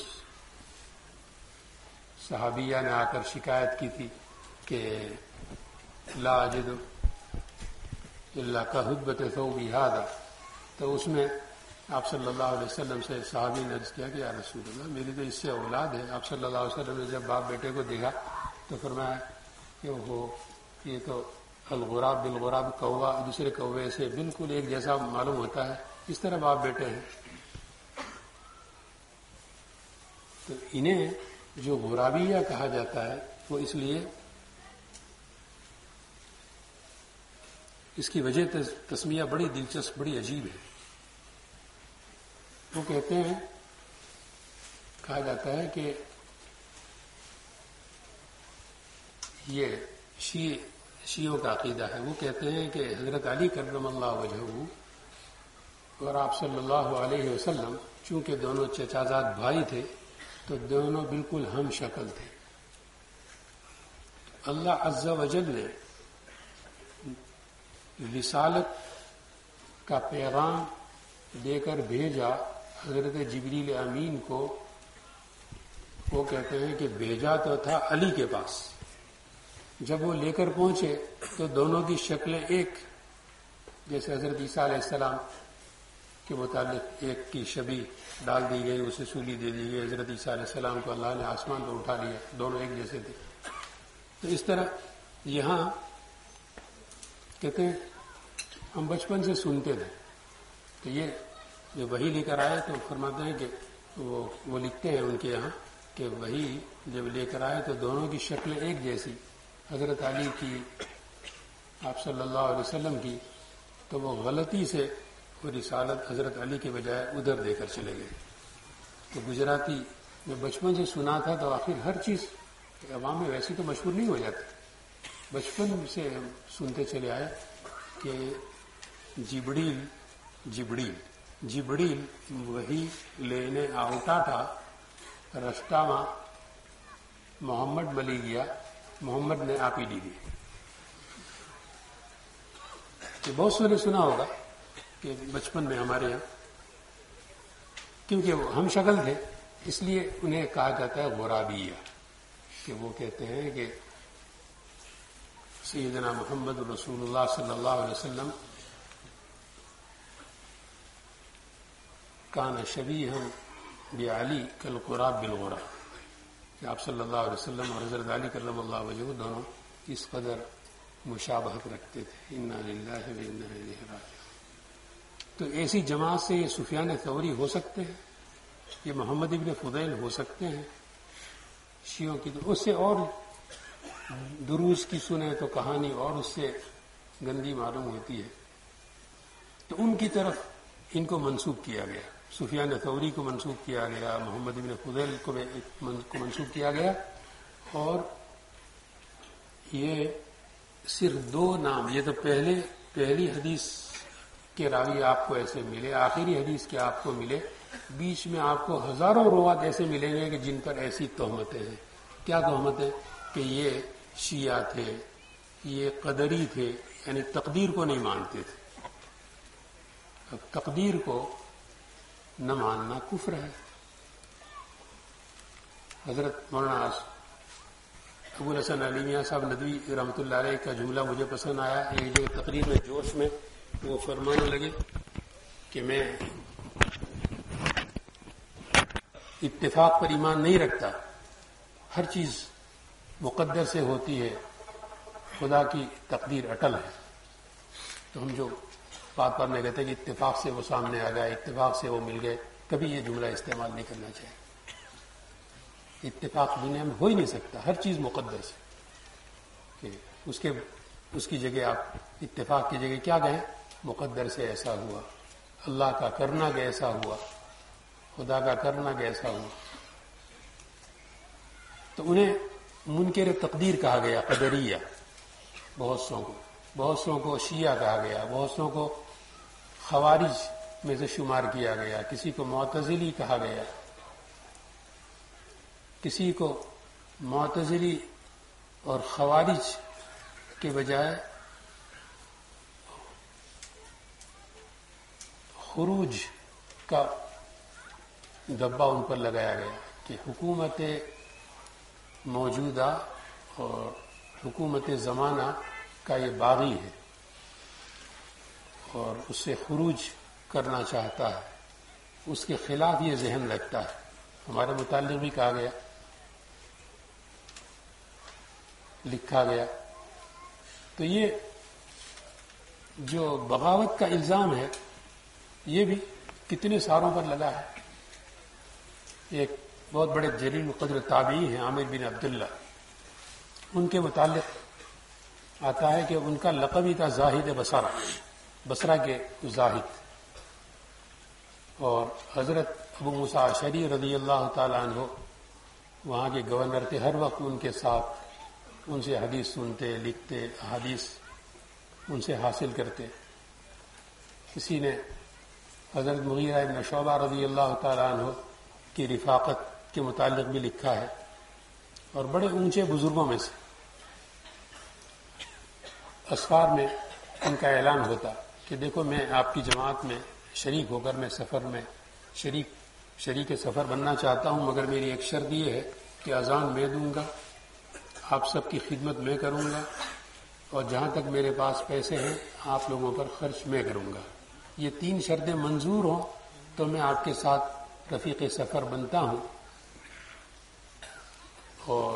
صحابیہ نے آ کر شکایت کی تھی کہ لا اجد الا کحدبۃ ثوبی ھذا، تو اس میں آپ صلی اللہ علیہ وسلم سے صحابی نے عرض کیا کہ یا رسول اللہ میری تو اس سے اولاد ہے۔ آپ صلی اللہ علیہ وسلم نے جب باپ بیٹے کو دیکھا تو فرمایا کہ وہ یہ تو الغراب بالغراب، کوا دوسرے کوے سے بالکل ایک جیسا معلوم ہوتا ہے، اس طرح باپ بیٹے ہیں۔ تو انہیں جو غرابیہ کہا جاتا ہے وہ اس لیے، اس کی وجہ تسمیہ بڑی دلچسپ، بڑی عجیب ہے۔ وہ کہتے ہیں، کہا جاتا ہے کہ یہ شیعوں کا عقیدہ ہے، وہ کہتے ہیں کہ حضرت علی کرم اللہ وجہہ اور آپ صلی اللہ علیہ وسلم چونکہ دونوں چچازاد بھائی تھے تو دونوں بالکل ہم شکل تھے۔ اللہ عز و جل نے رسالت کا پیغام دے کر بھیجا حضرت جبریل امین کو، وہ کہتے ہیں کہ بھیجا تو تھا علی کے پاس، جب وہ لے کر پہنچے تو دونوں کی شکلیں ایک، جیسے حضرت عیسیٰ علیہ السلام کے متعلق ایک کی شبیہ ڈال دی گئی، اسے سولی دے دی گئی، حضرت عیسیٰ علیہ السلام کو اللہ نے آسمان پر اٹھا لیا، دونوں ایک جیسے تھے۔ تو اس طرح یہاں کہتے ہیں ہم بچپن سے سنتے تھے، تو یہ جو وحی لے کر آئے تو فرماتے ہیں کہ وہ لکھتے ہیں ان کے یہاں کہ وحی جب لے کر آئے تو دونوں کی شکلیں ایک جیسی، حضرت علی کی، آپ صلی اللہ علیہ وسلم کی، تو وہ غلطی سے وہ رسالت حضرت علی کے بجائے ادھر دے کر چلے گئے۔ تو گجراتی میں بچپن سے سنا تھا تو آخر ہر چیز عوام میں ویسے تو مشہور نہیں ہو جاتی، بچپن سے ہم سنتے چلے آئے کہ جبریل وہی لینے آؤٹا تھا، رشتہ ماں محمد ملی گیا، محمد نے آپ ہی لی دی۔ یہ بہت سو نے سنا ہوگا کہ بچپن میں ہمارے یہاں، کیونکہ وہ ہم شکل تھے اس لیے انہیں کہا جاتا ہے غرابیہ، کہ وہ کہتے ہیں کہ سیدنا محمد رسول اللہ صلی اللہ علیہ وسلم کان شبیہا بعلی کالغراب بالغراب، کہ آپ صلی اللہ علیہ وسلم اور حضرت علی کرم اللہ وجہہ دونوں اس قدر مشابہت رکھتے تھے۔ انا للہ و انا الیہ راجعون۔ تو ایسی جماعت سے یہ سفیان ثوری ہو سکتے ہیں، یہ محمد ابن فضیل ہو سکتے ہیں شیعوں کی، تو اس سے اور دروس کی سنیں تو کہانی اور اس سے گندی معلوم ہوتی ہے، تو ان کی طرف ان کو منسوب کیا گیا، سفیان ثوری کو منسوب کیا گیا، محمد ابن فضیل کو منسوب کیا گیا، اور یہ صرف 2 نام، یہ تو پہلی حدیث کے راوی آپ کو ایسے ملے، آخری حدیث کے آپ کو ملے، بیچ میں آپ کو ہزاروں روات ایسے ملیں گے کہ جن پر ایسی تہمتیں ہیں۔ کیا تہمتیں؟ کہ یہ شیعہ تھے، یہ قدری تھے، یعنی تقدیر کو نہیں مانتے تھے۔ اب تقدیر کو نہ ماننا کفر ہے، حضرت مولانا ابو الحسن علی میاں صاحب ندوی رحمۃ اللہ علیہ کا جملہ مجھے پسند آیا. ایک جو تقریر میں جوش میں وہ فرمانے لگے کہ میں اتفاق پر ایمان نہیں رکھتا، ہر چیز مقدر سے ہوتی ہے، خدا کی تقدیر اٹل ہے. تو ہم جو بات پڑھنے گئے تھے کہ اتفاق سے وہ سامنے آ گئے، اتفاق سے وہ مل گئے، کبھی یہ جملہ استعمال نہیں کرنا چاہیے. اتفاق دنیا میں ہو ہی نہیں سکتا، ہر چیز مقدر سے. کہ اس کی جگہ آپ اتفاق کی جگہ کیا کہیں؟ مقدر سے ایسا ہوا، اللہ کا کرنا کہ ایسا ہوا، خدا کا کرنا کہ ایسا ہوا. تو انہیں منکر تقدیر کہا گیا، قدریہ. بہت سو کو شیعہ کہا گیا، بہت سو کو خوارج میں سے شمار کیا گیا، کسی کو معتزلی کہا گیا، کسی کو معتزلی اور خوارج کے بجائے خروج کا دبا ان پر لگایا گیا کہ حکومت موجودہ اور حکومت زمانہ کا یہ باغی ہے اور اس سے خروج کرنا چاہتا ہے، اس کے خلاف یہ ذہن رکھتا ہے. ہمارے متعلق بھی کہا گیا، لکھا گیا. تو یہ جو بغاوت کا الزام ہے یہ بھی کتنے ساروں پر لگا ہے. ایک بہت بڑے جلیل القدر تابعی ہیں عامر بن عبداللہ، ان کے متعلق آتا ہے کہ ان کا لقب ہی تھا زاہد بصرہ کے زاہد. اور حضرت ابو موسیٰ اشعری رضی اللہ تعالیٰ عنہ وہاں کے گورنر تھے، ہر وقت ان کے ساتھ، ان سے حدیث سنتے، لکھتے، حدیث ان سے حاصل کرتے. کسی نے حضرت مغیرہ بن شعبہ رضی اللہ تعالیٰ عنہ کی رفاقت کے متعلق بھی لکھا ہے. اور بڑے اونچے بزرگوں میں سے اسفار میں ان کا اعلان ہوتا کہ دیکھو میں آپ کی جماعت میں شریک ہو کر میں سفر میں شریک سفر بننا چاہتا ہوں، مگر میری ایک شرط یہ ہے کہ اذان میں دوں گا، آپ سب کی خدمت میں کروں گا، اور جہاں تک میرے پاس پیسے ہیں آپ لوگوں پر خرچ میں کروں گا. یہ 3 شرطیں منظور ہوں تو میں آپ کے ساتھ رفیق سفر بنتا ہوں. اور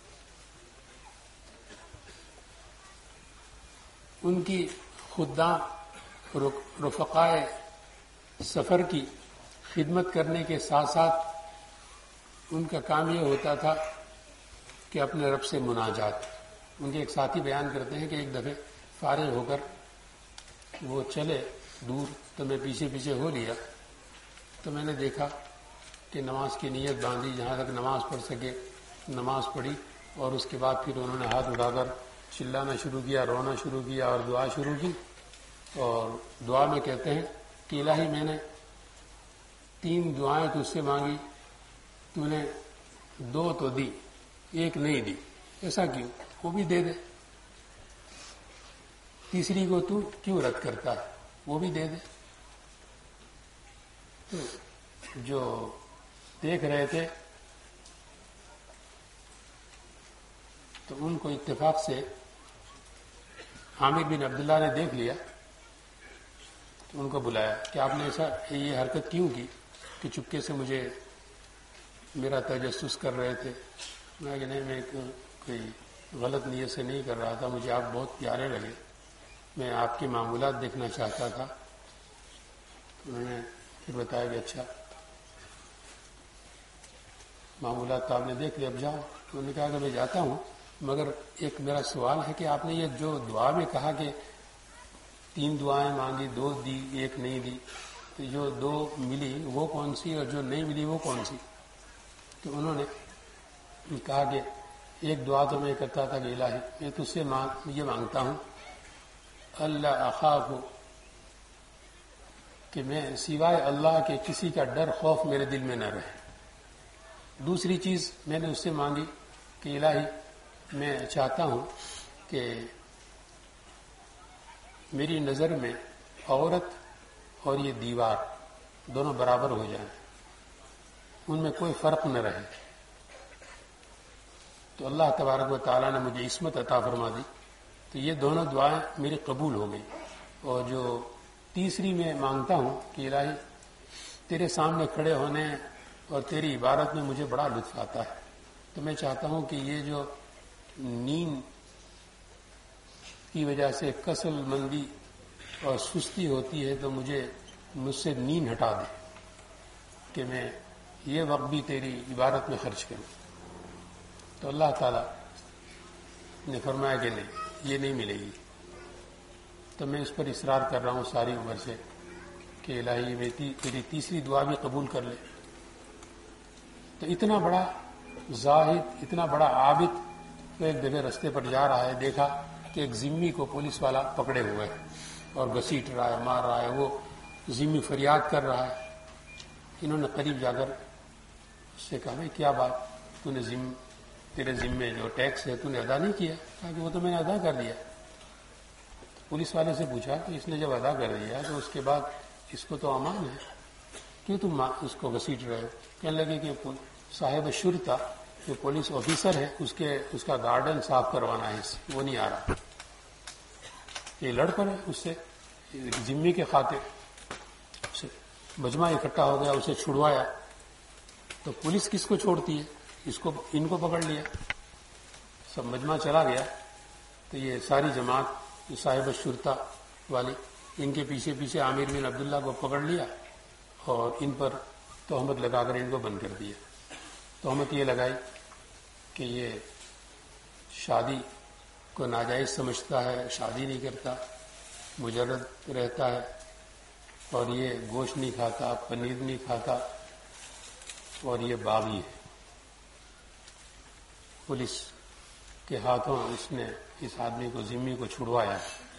ان کی خداں رفقائے سفر کی خدمت کرنے کے ساتھ ساتھ ان کا کام یہ ہوتا تھا کہ اپنے رب سے مناجات. ان کے ایک ساتھی بیان کرتے ہیں کہ ایک دفعہ فارغ ہو کر وہ چلے دور تو میں پیچھے پیچھے ہو لیا. تو میں نے دیکھا کہ نماز کی نیت باندھی، جہاں تک نماز پڑھ سکے نماز پڑھی، اور اس کے بعد پھر انہوں نے ہاتھ اٹھا کر چلانا شروع کیا، رونا شروع کیا اور دعا شروع کی. اور دعا میں کہتے ہیں کہ الہی میں نے 3 دعائیں تجھ سے مانگی، تو نے 2 تو دی، 1 نہیں دی. ایسا کیوں؟ وہ بھی دے دے. تیسری کو تو کیوں رد کرتا ہے؟ وہ بھی دے دے. تو جو دیکھ رہے تھے تو ان کو اتفاق سے عامر بن عبداللہ نے دیکھ لیا تو ان کو بلایا کہ آپ نے ایسا یہ حرکت کیوں کی کہ چپکے سے مجھے میرا تجسس کر رہے تھے. میں کہ نہیں، میں کوئی غلط نیت سے نہیں کر رہا تھا، مجھے آپ بہت پیارے لگے، میں آپ کے معمولات دیکھنا چاہتا تھا. انہوں نے پھر بتایا کہ اچھا معمولات تو آپ نے دیکھ لیا، اب جاؤ. انہوں نے کہا کہ میں جاتا ہوں، مگر ایک میرا سوال ہے کہ آپ نے یہ جو دعا میں کہا کہ 3 دعائیں مانگی، 2 دی، 1 نہیں دی، تو جو 2 ملی وہ کون سی اور جو نہیں ملی وہ کون سی؟ تو انہوں نے کہا کہ ایک دعا تو میں کرتا تھا کہ الہی میں تجھ سے یہ مانگتا ہوں اللہ اخاف کہ میں سوائے اللہ کے کسی کا ڈر خوف میرے دل میں نہ رہے. دوسری چیز میں نے اس سے مانگی کہ الہی میں چاہتا ہوں کہ میری نظر میں عورت اور یہ دیوار دونوں برابر ہو جائیں، ان میں کوئی فرق نہ رہے. تو اللہ تبارک و تعالیٰ نے مجھے عصمت عطا فرما دی، تو یہ دونوں دعائیں میری قبول ہو گئی۔ اور جو تیسری میں مانگتا ہوں کہ الہی تیرے سامنے کھڑے ہونے اور تیری عبادت میں مجھے بڑا لطف آتا ہے، تو میں چاہتا ہوں کہ یہ جو نیند کی وجہ سے کسل مندی اور سستی ہوتی ہے تو مجھ سے نیند ہٹا دے کہ میں یہ وقت بھی تیری عبادت میں خرچ کروں۔ تو اللہ تعالیٰ نے فرمایا کہ نہیں، یہ نہیں ملے گی۔ تو میں اس پر اصرار کر رہا ہوں ساری عمر سے کہ الہی تیری تیسری دعا بھی قبول کر لے۔ تو اتنا بڑا زاہد، اتنا بڑا عابد تو ایک دفعہ رستے پر جا رہا ہے، دیکھا کہ ایک ذمی کو پولیس والا پکڑے ہوئے ہے اور گھسیٹ رہا ہے، مار رہا ہے، وہ ذمی فریاد کر رہا ہے۔ انہوں نے قریب جا کر اس سے کہا، بھائی کیا بات، تیرے ذمے جو ٹیکس ہے تو نے ادا نہیں کیا؟ کہا کہ وہ تو میں نے ادا کر دیا۔ پولیس والے سے پوچھا کہ اس نے جب ادا کر دیا تو اس کے بعد اس کو تو امان ہے، کیوں تم اس کو گھسیٹ رہے ہو؟ کہنے لگے کہ صاحب شرطہ جو پولیس آفیسر ہے اس کا گارڈن صاف کروانا ہے، وہ نہیں آ رہا۔ یہ لڑ پڑے اس سے ذمے کے خاطر، مجمع اکٹھا ہو گیا، اسے چھڑوایا۔ تو پولیس کس کو چھوڑتی ہے؟ ان کو پکڑ لیا، سب مجمع چلا گیا۔ تو یہ ساری جماعت صاحب شرطہ والی ان کے پیچھے پیچھے عامر بن عبداللہ کو پکڑ لیا اور ان پر تہمت لگا کر ان کو بند کر دیا۔ تہمت یہ لگائی کہ یہ شادی کو ناجائز سمجھتا ہے، شادی نہیں کرتا، مجرد رہتا ہے، اور یہ گوشت نہیں کھاتا، پنیر نہیں کھاتا، اور یہ باغی ہے۔ پولیس کے ہاتھوں اس نے اس آدمی کو، ذمی کو چھڑوایا۔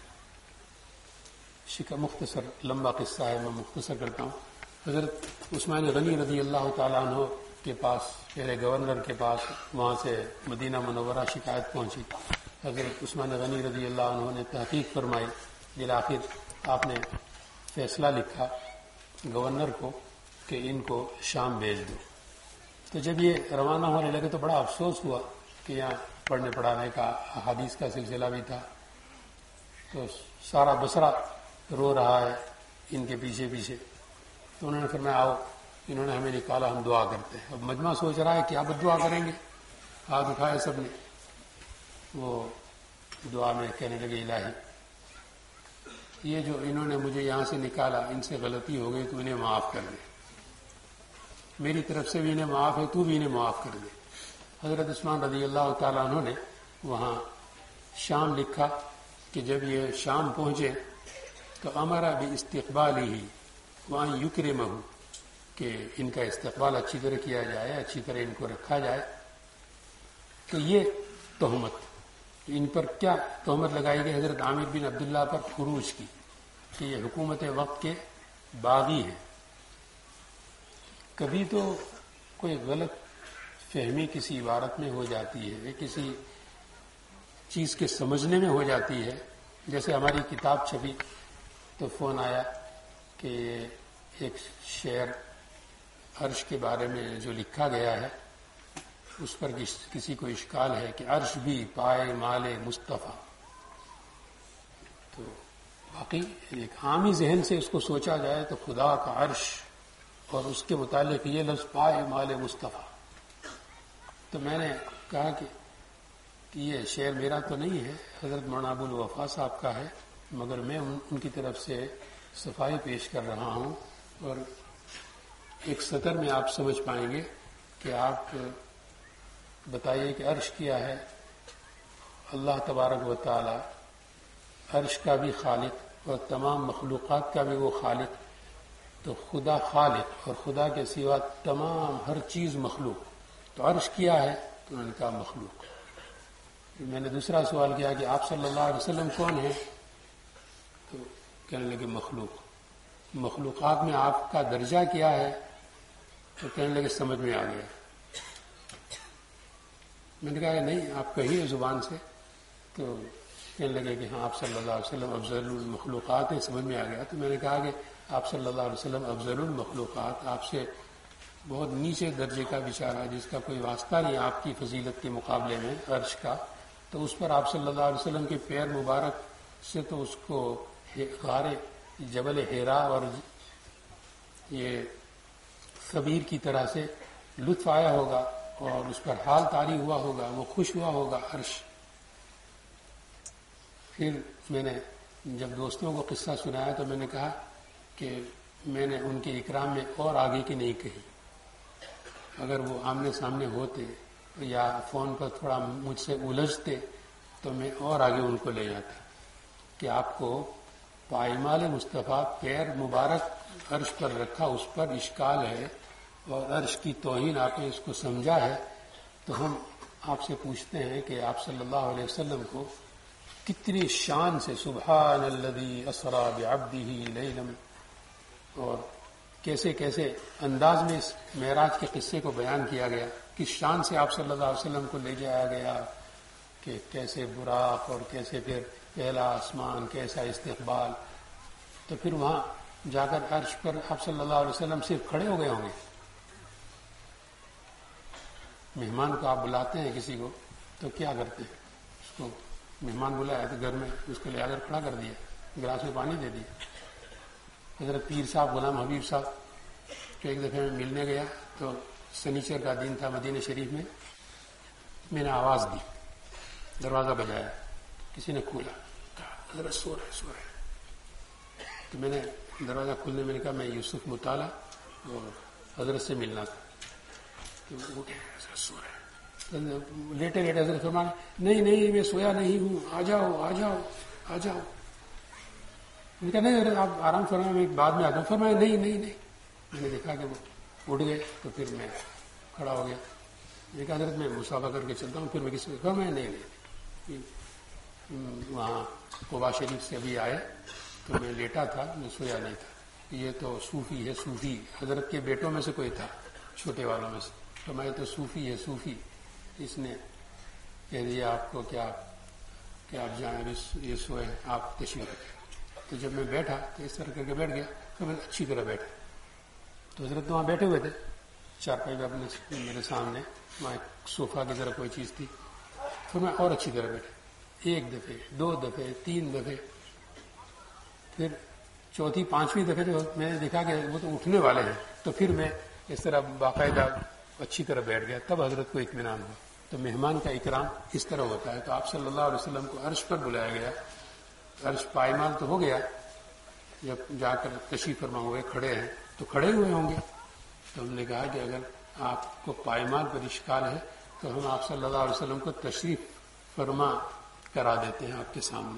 مختصر لمبا قصہ ہے، میں مختصر کرتا ہوں۔ حضرت عثمان غنی رضی اللہ تعالیٰ عنہ کے پاس، پہلے گورنر کے پاس، وہاں سے مدینہ منورہ شکایت پہنچی۔ حضرت عثمان غنی رضی اللہ عنہ نے تحقیق فرمائی، بالآخر آپ نے فیصلہ لکھا گورنر کو کہ ان کو شام بھیج دو۔ تو جب یہ روانہ ہونے لگے تو بڑا افسوس ہوا کہ یہاں پڑھنے پڑھانے کا، احادیث کا سلسلہ بھی تھا، تو سارا بصرہ رو رہا ہے ان کے پیچھے پیچھے۔ تو انہوں نے فرمایا آؤ، انہوں نے ہمیں نکالا، ہم دعا کرتے ہیں۔ اب مجمع سوچ رہا ہے کیا بد دعا کریں گے، ہاتھ اٹھائے سب نے۔ وہ دعا میں کہنے لگے الہی یہ جو انہوں نے مجھے یہاں سے نکالا، ان سے غلطی ہو گئی تو انہیں معاف کر دے، میری طرف سے بھی انہیں معاف ہے، تو بھی انہیں معاف کر دے۔ حضرت عثمان رضی اللہ تعالیٰ عنہ نے وہاں شام لکھا کہ جب یہ شام پہنچے تو ہمارا بھی استقبال ہی وہاں یکرمہ، کہ ان کا استقبال اچھی طرح کیا جائے، اچھی طرح ان کو رکھا جائے۔ تو یہ تہمت، ان پر کیا تہمت لگائی گئی؟ حضرت عامر بن عبداللہ پر خروج کی، کہ یہ حکومت وقت کے باغی ہیں۔ کبھی تو کوئی غلط فہمی کسی عبارت میں ہو جاتی ہے، کسی چیز کے سمجھنے میں ہو جاتی ہے۔ جیسے ہماری کتاب چھپی تو فون آیا کہ ایک شعر عرش کے بارے میں جو لکھا گیا ہے اس پر کسی کو اشکال ہے کہ عرش بھی پائے مال مصطفیٰ۔ تو باقی ایک عامی ذہن سے اس کو سوچا جائے تو خدا کا عرش اور اس کے متعلق یہ لفظ پائے مال مصطفیٰ۔ تو میں نے کہا کہ یہ شعر میرا تو نہیں ہے، حضرت مولانا ابو الوفا صاحب کا ہے، مگر میں ان کی طرف سے صفائی پیش کر رہا ہوں، اور ایک سطر میں آپ سمجھ پائیں گے کہ آپ بتائیے کہ عرش کیا ہے۔ اللہ تبارک و تعالی عرش کا بھی خالق اور تمام مخلوقات کا بھی وہ خالق، تو خدا خالق اور خدا کے سوا تمام ہر چیز مخلوق، تو عرش کیا ہے؟ تو انہوں نے کہا مخلوق۔ میں نے دوسرا سوال کیا کہ آپ صلی اللہ علیہ وسلم کون ہیں؟ تو کہنے لگے مخلوق۔ مخلوقات میں آپ کا درجہ کیا ہے؟ تو کہنے لگے سمجھ میں آ گیا۔ میں نے کہا نہیں، آپ کہیے زبان سے۔ تو کہنے لگے کہ ہاں آپ صلی اللہ علیہ وسلم افضل المخلوقات ہیں، سمجھ میں آ گیا۔ تو میں نے کہا کہ آپ صلی اللہ علیہ وسلم افضل المخلوقات، آپ سے بہت نیچے درجے کا بیچارہ جس کا کوئی واسطہ نہیں آپ کی فضیلت کے مقابلے میں عرش کا، تو اس پر آپ صلی اللہ علیہ وسلم کے پیر مبارک سے تو اس کو غار جبل حرا اور یہ خبیر کی طرح سے لطف آیا ہوگا اور اس پر حال طاری ہوا ہوگا، وہ خوش ہوا ہوگا عرش۔ پھر میں نے جب دوستوں کو قصہ سنایا تو میں نے کہا کہ میں نے ان کے اکرام میں اور آگے کی نہیں کہی، اگر وہ آمنے سامنے ہوتے یا فون پر تھوڑا مجھ سے الجھتے تو میں اور آگے ان کو لے جاتا کہ آپ کو پائمال مصطفیٰ پیر مبارک عرش پر رکھا، اس پر اشکال ہے اور عرش کی توہین آپ نے اس کو سمجھا ہے، تو ہم آپ سے پوچھتے ہیں کہ آپ صلی اللہ علیہ وسلم کو کتنی شان سے سبحان الذی اسری بعبدہ لیلا، اور کیسے کیسے انداز میں اس معراج کے قصے کو بیان کیا گیا، کس شان سے آپ صلی اللہ علیہ وسلم کو لے جایا گیا، کہ کیسے براق اور کیسے پھر پہلا آسمان، کیسا استقبال۔ تو پھر وہاں جا کر عرش پر آپ صلی اللہ علیہ وسلم صرف کھڑے ہو گئے ہوں گے۔ مہمان کو آپ بلاتے ہیں کسی کو تو کیا کرتے ہیں؟ اس کو مہمان بلایا تو گھر میں اس کو لے آ کر کھڑا کر دیا، گلاس میں پانی دے دیا۔ حضرت پیر صاحب غلام حبیب صاحب کہ ایک دفعہ میں ملنے گیا تو سنیچر کا دن تھا مدینہ شریف میں نے آواز دی، دروازہ بجایا، کسی نے کھولا، کہا حضرت سو رہے۔ تو میں نے دروازہ کھولنے میں نے کہا میں یوسف مطالعہ اور حضرت سے ملنا تھا، تو وہ حضرت سو رہے، لیٹے لیٹے حضرت فرمایا نہیں میں سویا نہیں ہوں، آ جاؤ۔ میں نے کہا نہیں حضرت آپ آرام فرمائیں، میں بعد میں آتا ہوں۔ فرمایا نہیں۔ میں نے دیکھا کہ وہ اٹھ گئے تو پھر میں کھڑا ہو گیا۔ میں نے کہا حضرت میں مسافہ کر کے چلتا ہوں، پھر میں کسی کو فرمایا نہیں۔ وہاں قباء شریف سے ابھی آئے تو میں لیٹا تھا، میں سویا نہیں تھا۔ یہ تو صوفی ہے، صوفی حضرت کے بیٹوں میں سے کوئی تھا، چھوٹے والوں میں سے، تو میں تو صوفی ہے، صوفی۔ اس نے کہہ دیا آپ کو کہ آپ جائیں، یہ سوئے، آپ تشریف رکھیں۔ تو جب میں بیٹھا تو اس طرح کر کے بیٹھ گیا، تو میں اچھی طرح بیٹھا، تو حضرت وہاں بیٹھے ہوئے تھے چارپائی پہ اپنے میرے سامنے، وہاں ایک صوفہ کی طرح کوئی چیز تھی، تو میں اور اچھی طرح بیٹھا، ایک دفعے، دو دفعے، تین دفعے، پھر چوتھی پانچویں دفعے جو میں نے دیکھا کہ وہ تو اٹھنے والے ہیں، تو پھر میں اس طرح باقاعدہ اچھی طرح بیٹھ گیا، تب حضرت کو اطمینان ہوا۔ تو مہمان کا اکرام اس طرح ہوتا ہے۔ تو آپ صلی اللہ علیہ وسلم کو عرش پر بلایا گیا، عرش پائمال تو ہو گیا، جب جا کر تشریف فرما ہوئے کھڑے ہیں تو کھڑے ہوئے ہوں گے، تو ہم نے کہا کہ اگر آپ کو پائمال پر اشکال ہے تو ہم آپ صلی اللہ علیہ وسلم کو تشریف فرما کرا دیتے ہیں آپ کے سامنے۔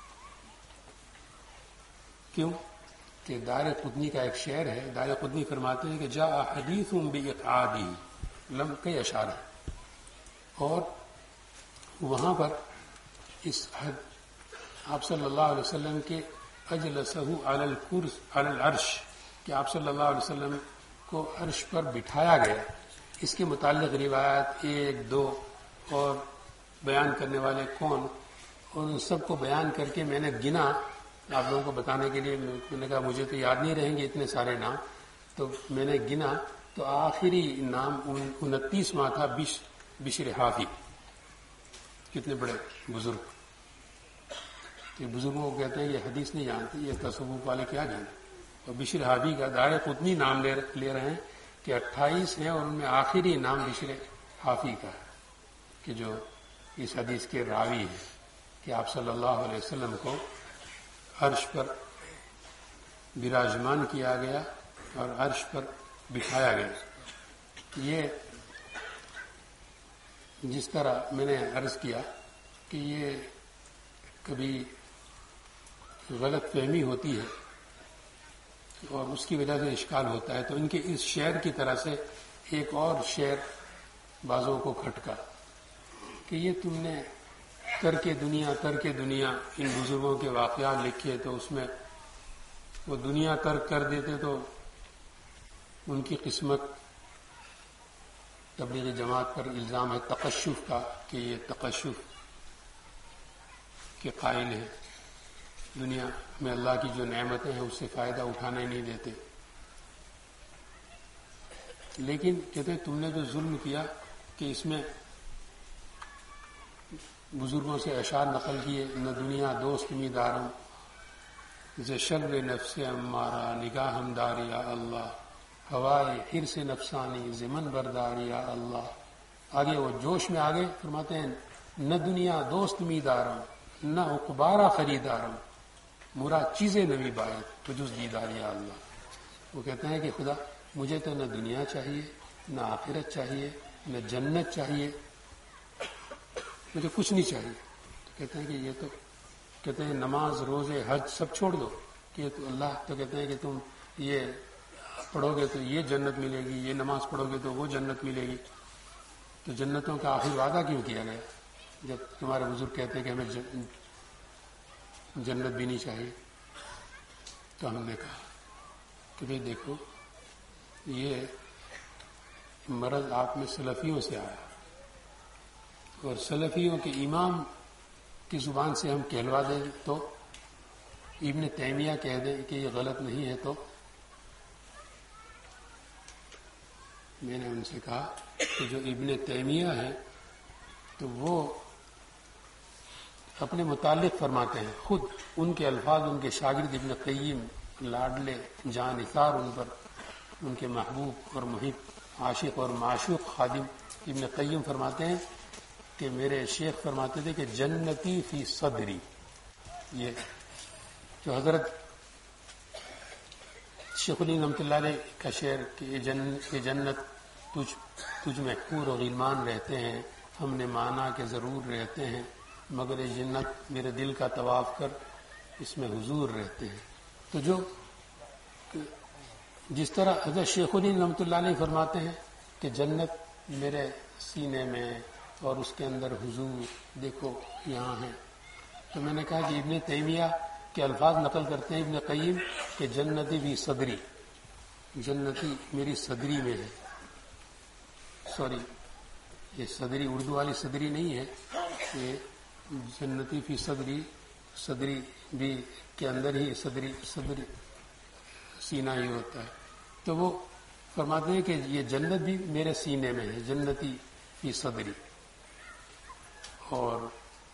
کیوں کہ دار قطنی کا ایک شعر ہے، دار قطنی فرماتے ہیں کہ جاء حدیث بإقعادہ، لم کئی اشعار ہے، اور وہاں پر اس حد آپ صلی اللہ علیہ وسلم کے اجلسہ علی العرش، کہ آپ صلی اللہ علیہ وسلم کو عرش پر بٹھایا گیا، اس کے متعلق روایات ایک دو اور بیان کرنے والے کون، اور ان سب کو بیان کر کے میں نے گنا آپ لوگوں کو بتانے کے لیے۔ میں نے کہا مجھے تو یاد نہیں رہیں گے اتنے سارے نام، تو میں نے گنا تو آخری نام 29واں تھا بشر حافی۔ کتنے بڑے بزرگ، یہ بزرگوں کو کہتے ہیں یہ حدیث نہیں جانتے، یہ تصوف والے کیا جانتے۔ اور بشر حافی کا دار قطنی نام لے رہے ہیں کہ 28 ہیں، اور ان میں آخری نام بشر حافی کا ہے، کہ جو اس حدیث کے راوی ہیں کہ آپ صلی اللہ علیہ وسلم کو عرش پر براجمان کیا گیا اور عرش پر بٹھایا گیا۔ یہ جس طرح میں نے عرض کیا کہ یہ کبھی غلط فہمی ہوتی ہے اور اس کی وجہ سے اشکال ہوتا ہے، تو ان کے اس شعر کی طرح سے ایک اور شعر بعضوں کو کھٹکا کہ یہ تم نے ترک دنیا ان بزرگوں کے واقعات لکھے، تو اس میں وہ دنیا ترک کر دیتے تو ان کی قسمت۔ تبلیغی جماعت پر الزام ہے تقشف کا کہ یہ تقشف کے قائل ہیں، دنیا میں اللہ کی جو نعمتیں ہیں اس سے فائدہ اٹھانے نہیں دیتے۔ لیکن کہتے ہیں تم نے جو ظلم کیا کہ اس میں بزرگوں سے اشعار نقل کیے، نہ دنیا دوست می دارم ز شر نفس امارا نگاہ ہم دار یا اللہ، ہوائے حرص نفسانی زمن بردار یا اللہ. آگے وہ جوش میں آگے فرماتے ہیں نہ دنیا دوست می دارم نہ عقبارہ خریدارم، مراد چیزیں نوی باید بجز دیدار یا اللہ. وہ کہتے ہیں کہ خدا مجھے تو نہ دنیا چاہیے، نہ آخرت چاہیے، نہ جنت چاہیے، مجھے کچھ نہیں چاہیے. تو کہتے ہیں کہ یہ تو کہتے ہیں نماز روزے حج سب چھوڑ دو، کہ تو اللہ تو کہتے ہیں کہ تم یہ پڑھو گے تو یہ جنت ملے گی، یہ نماز پڑھو گے تو وہ جنت ملے گی. تو جنتوں کا آخر وعدہ کیوں کیا گیا جب تمہارے بزرگ کہتے ہیں کہ ہمیں جنت بھی نہیں چاہیے؟ تو ہم نے کہا کہ بھئی دیکھو یہ مرض آپ میں سلفیوں سے آیا، اور سلفیوں کے امام کی زبان سے ہم کہلوا دیں تو ابن تیمیہ کہہ دیں کہ یہ غلط نہیں ہے. تو میں نے ان سے کہا کہ جو ابن تیمیہ ہے تو وہ اپنے متعلق فرماتے ہیں، خود ان کے الفاظ ان کے شاگرد ابن قیم لاڈلے جان اثار ان پر ان کے محبوب اور محب عاشق اور معشوق خادم ابن قیم فرماتے ہیں کہ میرے شیخ فرماتے تھے کہ جنتی فی صدری، یہ جو حضرت شیخ الہند رحمۃ اللہ علیہ کا شعر کہ یہ جنت تجھ میں حور و غلمان رہتے ہیں، ہم نے مانا کہ ضرور رہتے ہیں، مگر یہ جنت میرے دل کا طواف کر اس میں حضور رہتے ہیں. تو جو جس طرح حضرت شیخ الہند رحمۃ اللہ علیہ فرماتے ہیں کہ جنت میرے سینے میں اور اس کے اندر حضور دیکھو یہاں ہے، تو میں نے کہا کہ ابن تیمیہ کے الفاظ نقل کرتے ہیں ابن قیم کہ جنتی بھی صدری، جنتی میری صدری میں ہے. سوری، یہ صدری اردو والی صدری نہیں ہے، یہ جنتی فی صدری، صدری بھی کے اندر ہی صدری سینہ ہی ہوتا ہے. تو وہ فرماتے ہیں کہ یہ جنت بھی میرے سینے میں ہے، جنتی فی صدری. اور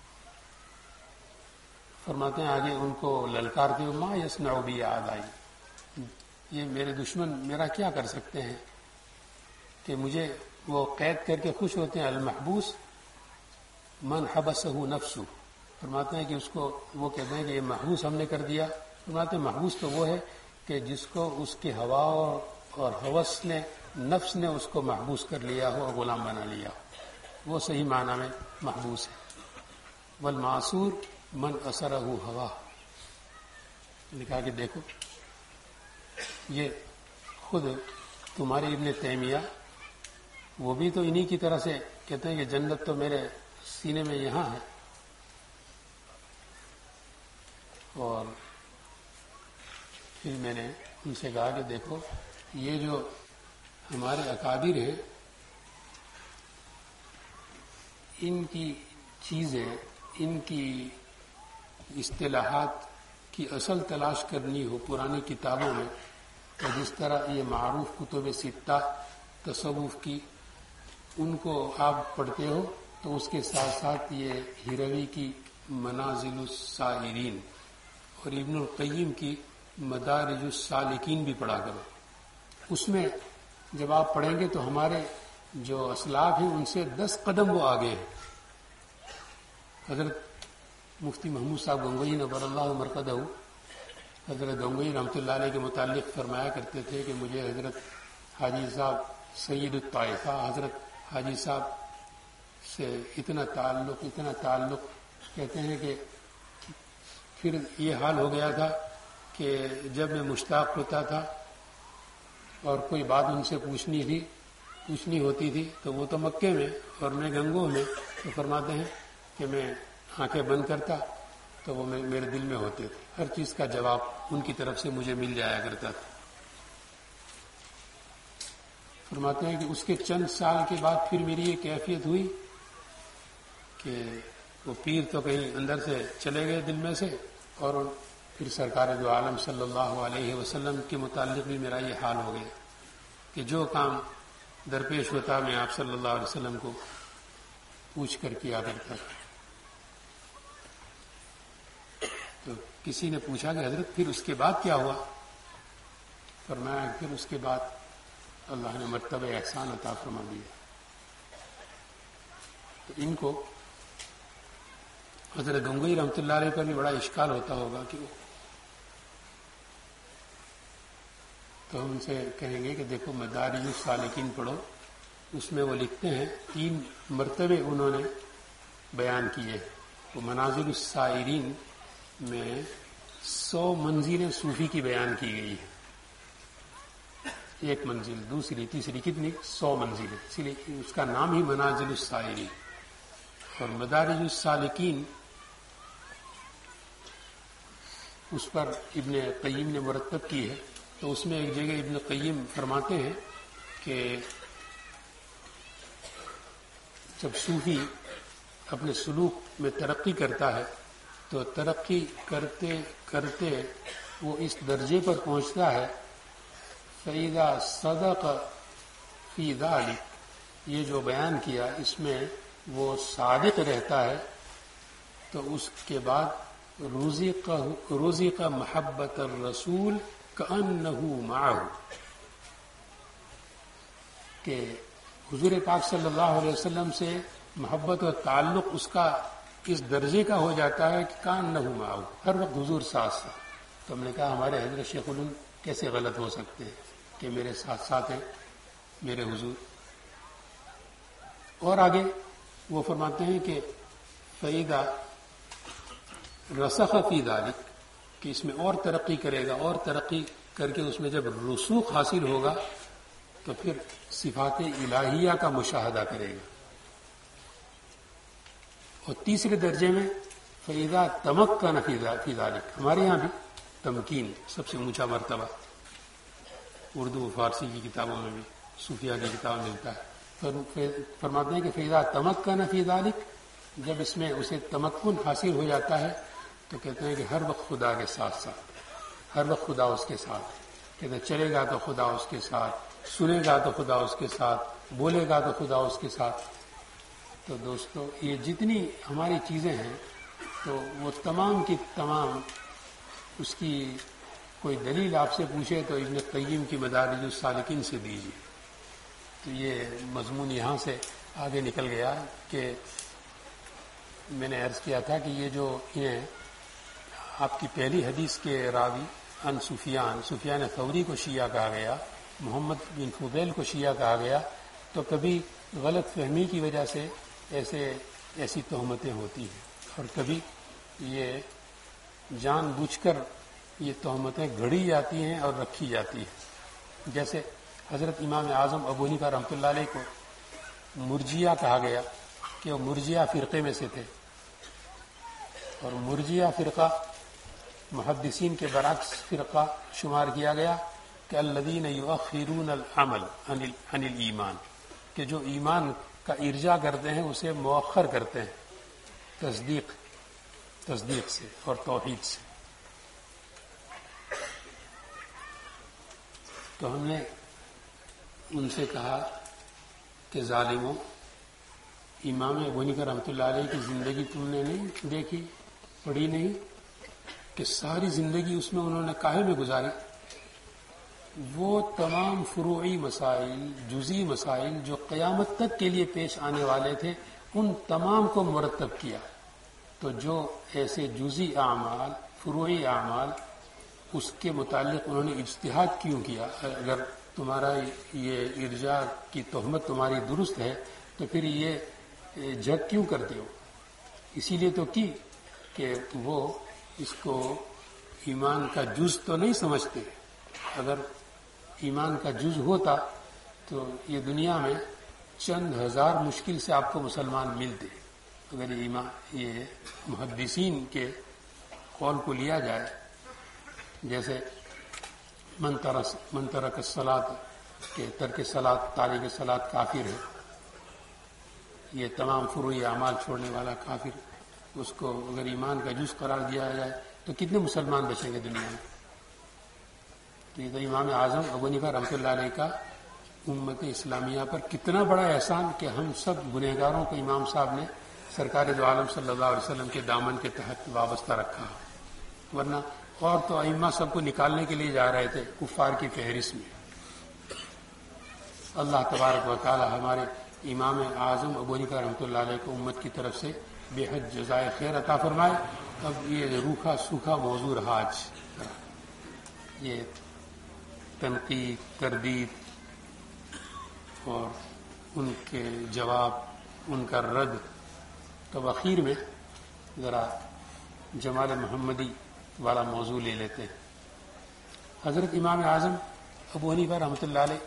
فرماتے ہیں آگے ان کو للکارتے ہوئے ما یصنع بی اعدائی، یہ میرے دشمن میرا کیا کر سکتے ہیں کہ مجھے وہ قید کر کے خوش ہوتے ہیں. المحبوس من حبسہ نفسہ، فرماتے ہیں کہ اس کو وہ کہتے ہیں کہ یہ محبوس ہم نے کر دیا. فرماتے ہیں محبوس تو وہ ہے کہ جس کو اس کی ہوا اور ہوس نے نفس نے اس کو محبوس کر لیا ہو اور غلام بنا لیا ہو، وہ صحیح معنی میں محبوس ہے. والمعصور من اثرہ ہوا، لکھا کہ دیکھو یہ خود تمہاری ابن تیمیہ وہ بھی تو انہی کی طرح سے کہتے ہیں کہ جنت تو میرے سینے میں یہاں ہے. اور پھر میں نے ان سے کہا کہ دیکھو یہ جو ہمارے اکابر ہیں ان کی چیزیں، ان کی اصطلاحات کی اصل تلاش کرنی ہو پرانی کتابوں میں، تو جس طرح یہ معروف کتب ستہ تصوف کی ان کو آپ پڑھتے ہو تو اس کے ساتھ ساتھ یہ ہروی کی منازل السائرین اور ابن القیم کی مدارج السالکین بھی پڑھا کرو. اس میں جب آپ پڑھیں گے تو ہمارے جو اسلاف ہیں ان سے 10 قدم وہ آگے ہیں. حضرت مفتی محمود صاحب گنگوئی نور اللہ مرقدہ حضرت گنگوئی رحمۃ اللہ علیہ کے متعلق فرمایا کرتے تھے کہ مجھے حضرت حاجی صاحب سید الطائفہ حضرت حاجی صاحب سے اتنا تعلق کہتے ہیں کہ پھر یہ حال ہو گیا تھا کہ جب میں مشتاق ہوتا تھا اور کوئی بات ان سے پوچھنی ہوتی تھی تو وہ تو مکے میں اور میں گنگو میں، تو فرماتے ہیں کہ میں آنکھیں بند کرتا تو وہ میرے دل میں ہوتے تھے، ہر چیز کا جواب ان کی طرف سے مجھے مل جایا کرتا تھا. فرماتے ہیں کہ اس کے چند سال کے بعد پھر میری یہ کیفیت ہوئی کہ وہ پیر تو کہیں اندر سے چلے گئے دل میں سے، اور پھر سرکار دو عالم صلی اللہ علیہ وسلم کے متعلق بھی میرا یہ حال ہو گیا کہ جو کام درپیش ہوتا میں آپ صلی اللہ علیہ وسلم کو پوچھ کر کیا کرتا تھا. تو کسی نے پوچھا کہ حضرت پھر اس کے بعد کیا ہوا؟ فرمایا پھر اس کے بعد اللہ نے مرتبہ احسان عطا فرما دیا. تو ان کو حضرت گنگوئی رحمۃ اللہ علیہ پر بھی بڑا اشکال ہوتا ہوگا کہ تو ہم ان سے کہیں گے کہ دیکھو مدارج السالکین پڑھو، اس میں وہ لکھتے ہیں 3 مرتبے انہوں نے بیان کیے. وہ منازل السائرین میں 100 منزلیں صوفی کی بیان کی گئی ہے. 1 منزل، دوسری، تیسری، کتنی؟ 100 منزلیں. اسی لیے اس کا نام ہی منازل السائرین. اور مدارج السالکین اس پر ابن قیم نے مرتب کی ہے. تو اس میں ایک جگہ ابن قیم فرماتے ہیں کہ جب صوفی اپنے سلوک میں ترقی کرتا ہے تو ترقی کرتے کرتے وہ اس درجے پر پہنچتا ہے فَإِذَا صَدَقَ فِي ذَلِكَ، یہ جو بیان کیا اس میں وہ صادق رہتا ہے تو اس کے بعد رُزِقَ محبت الرسول كأنه معه، کہ حضور پاک صلی اللہ علیہ وسلم سے محبت و تعلق اس کا اس درجے کا ہو جاتا ہے کہ كأنه معه، ہر وقت حضور ساتھ ساتھ. تو ہم نے کہا ہمارے حضرت شیخ العلوم کیسے غلط ہو سکتے ہیں کہ میرے ساتھ ساتھ ہیں میرے حضور. اور آگے وہ فرماتے ہیں کہ فَإِذَا رَسَخَ فِي ذَلِكَ، کہ اس میں اور ترقی کرے گا، اور ترقی کر کے اس میں جب رسوخ حاصل ہوگا تو پھر صفات الہیہ کا مشاہدہ کرے گا. اور تیسرے درجے میں فَإِذَا تَمَكَّنَ فِي ذَلِكَ، ہمارے یہاں بھی تمکین سب سے اونچا مرتبہ، اردو و فارسی کی کتابوں میں بھی، صوفیہ کی کتاب ملتا ہے. فرماتے ہیں کہ فَإِذَا تَمَكَّنَ فِي ذَلِكَ، جب اس میں اسے تمکن حاصل ہو جاتا ہے تو کہتے ہیں کہ ہر وقت خدا کے ساتھ ساتھ، ہر وقت خدا اس کے ساتھ. کہتے ہیں چلے گا تو خدا اس کے ساتھ، سنے گا تو خدا اس کے ساتھ، بولے گا تو خدا اس کے ساتھ. تو دوستو یہ جتنی ہماری چیزیں ہیں تو وہ تمام کی تمام، اس کی کوئی دلیل آپ سے پوچھے تو ابن قیم کی مدارج السالکین سے دیجیے. تو یہ مضمون یہاں سے آگے نکل گیا کہ میں نے عرض کیا تھا کہ یہ جو ہیں آپ کی پہلی حدیث کے راوی ان سفیان ثوری کو شیعہ کہا گیا، محمد بن فضیل کو شیعہ کہا گیا. تو کبھی غلط فہمی کی وجہ سے ایسی تہمتیں ہوتی ہیں، اور کبھی یہ جان بوجھ کر یہ تہمتیں گھڑی جاتی ہیں اور رکھی جاتی ہیں. جیسے حضرت امام اعظم ابو حنیفہ رحمۃ اللہ علیہ کو مرجیہ کہا گیا کہ وہ مرجیہ فرقے میں سے تھے، اور مرجیہ فرقہ محدثین کے برعکس فرقہ شمار کیا گیا کہ الذین یؤخرون العمل عن الایمان، کہ جو ایمان کا ارجاء کرتے ہیں اسے مؤخر کرتے ہیں تصدیق سے اور توحید سے. تو ہم نے ان سے کہا کہ ظالموں، امام ابو حنیفہ رحمۃ اللہ علیہ کی زندگی تم نے نہیں دیکھی، پڑھی نہیں، کہ ساری زندگی اس میں انہوں نے کاہے میں گزاری. وہ تمام فروعی مسائل، جزئی مسائل جو قیامت تک کے لیے پیش آنے والے تھے ان تمام کو مرتب کیا. تو جو ایسے جزئی اعمال، فروعی اعمال، اس کے متعلق انہوں نے اجتہاد کیوں کیا؟ اگر تمہارا یہ ارجاء کی تہمت تمہاری درست ہے تو پھر یہ جھگ کیوں کرتے ہو؟ اسی لیے تو کی کہ وہ اس کو ایمان کا جز تو نہیں سمجھتے. اگر ایمان کا جز ہوتا تو یہ دنیا میں چند ہزار مشکل سے آپ کو مسلمان ملتے. اگر یہ محدثین کے قول کو لیا جائے، جیسے من ترک الصلاۃ، کہ ترک صلاۃ، تارک صلاۃ کافر ہے، یہ تمام فروعی اعمال چھوڑنے والا کافر. اس کو اگر ایمان کا جز قرار دیا جائے تو کتنے مسلمان بچیں گے دنیا میں؟ تو یہ تو امام اعظم ابو حنیفہ رحمۃ اللہ علیہ کا امت اسلامیہ پر کتنا بڑا احسان کہ ہم سب گنہگاروں کو امام صاحب نے سرکار دو عالم صلی اللہ علیہ وسلم کے دامن کے تحت وابستہ رکھا، ورنہ اور تو ائمہ سب کو نکالنے کے لیے جا رہے تھے کفار کی فہرست میں۔ اللہ تبارک و تعالی ہمارے امام اعظم ابو حنیفہ رحمۃ اللہ علیہ کو امت کی طرف سے بے حد جزائے خیر عطا فرمائے۔ اب یہ روکھا سوکھا موضوع رہا آج، یہ تنقید، تردید اور ان کے جواب، ان کا رد، تو اخیر میں ذرا جمال محمدی والا موضوع لے لیتے ہیں۔ حضرت امام اعظم ابو حنیفہ رحمۃ اللہ علیہ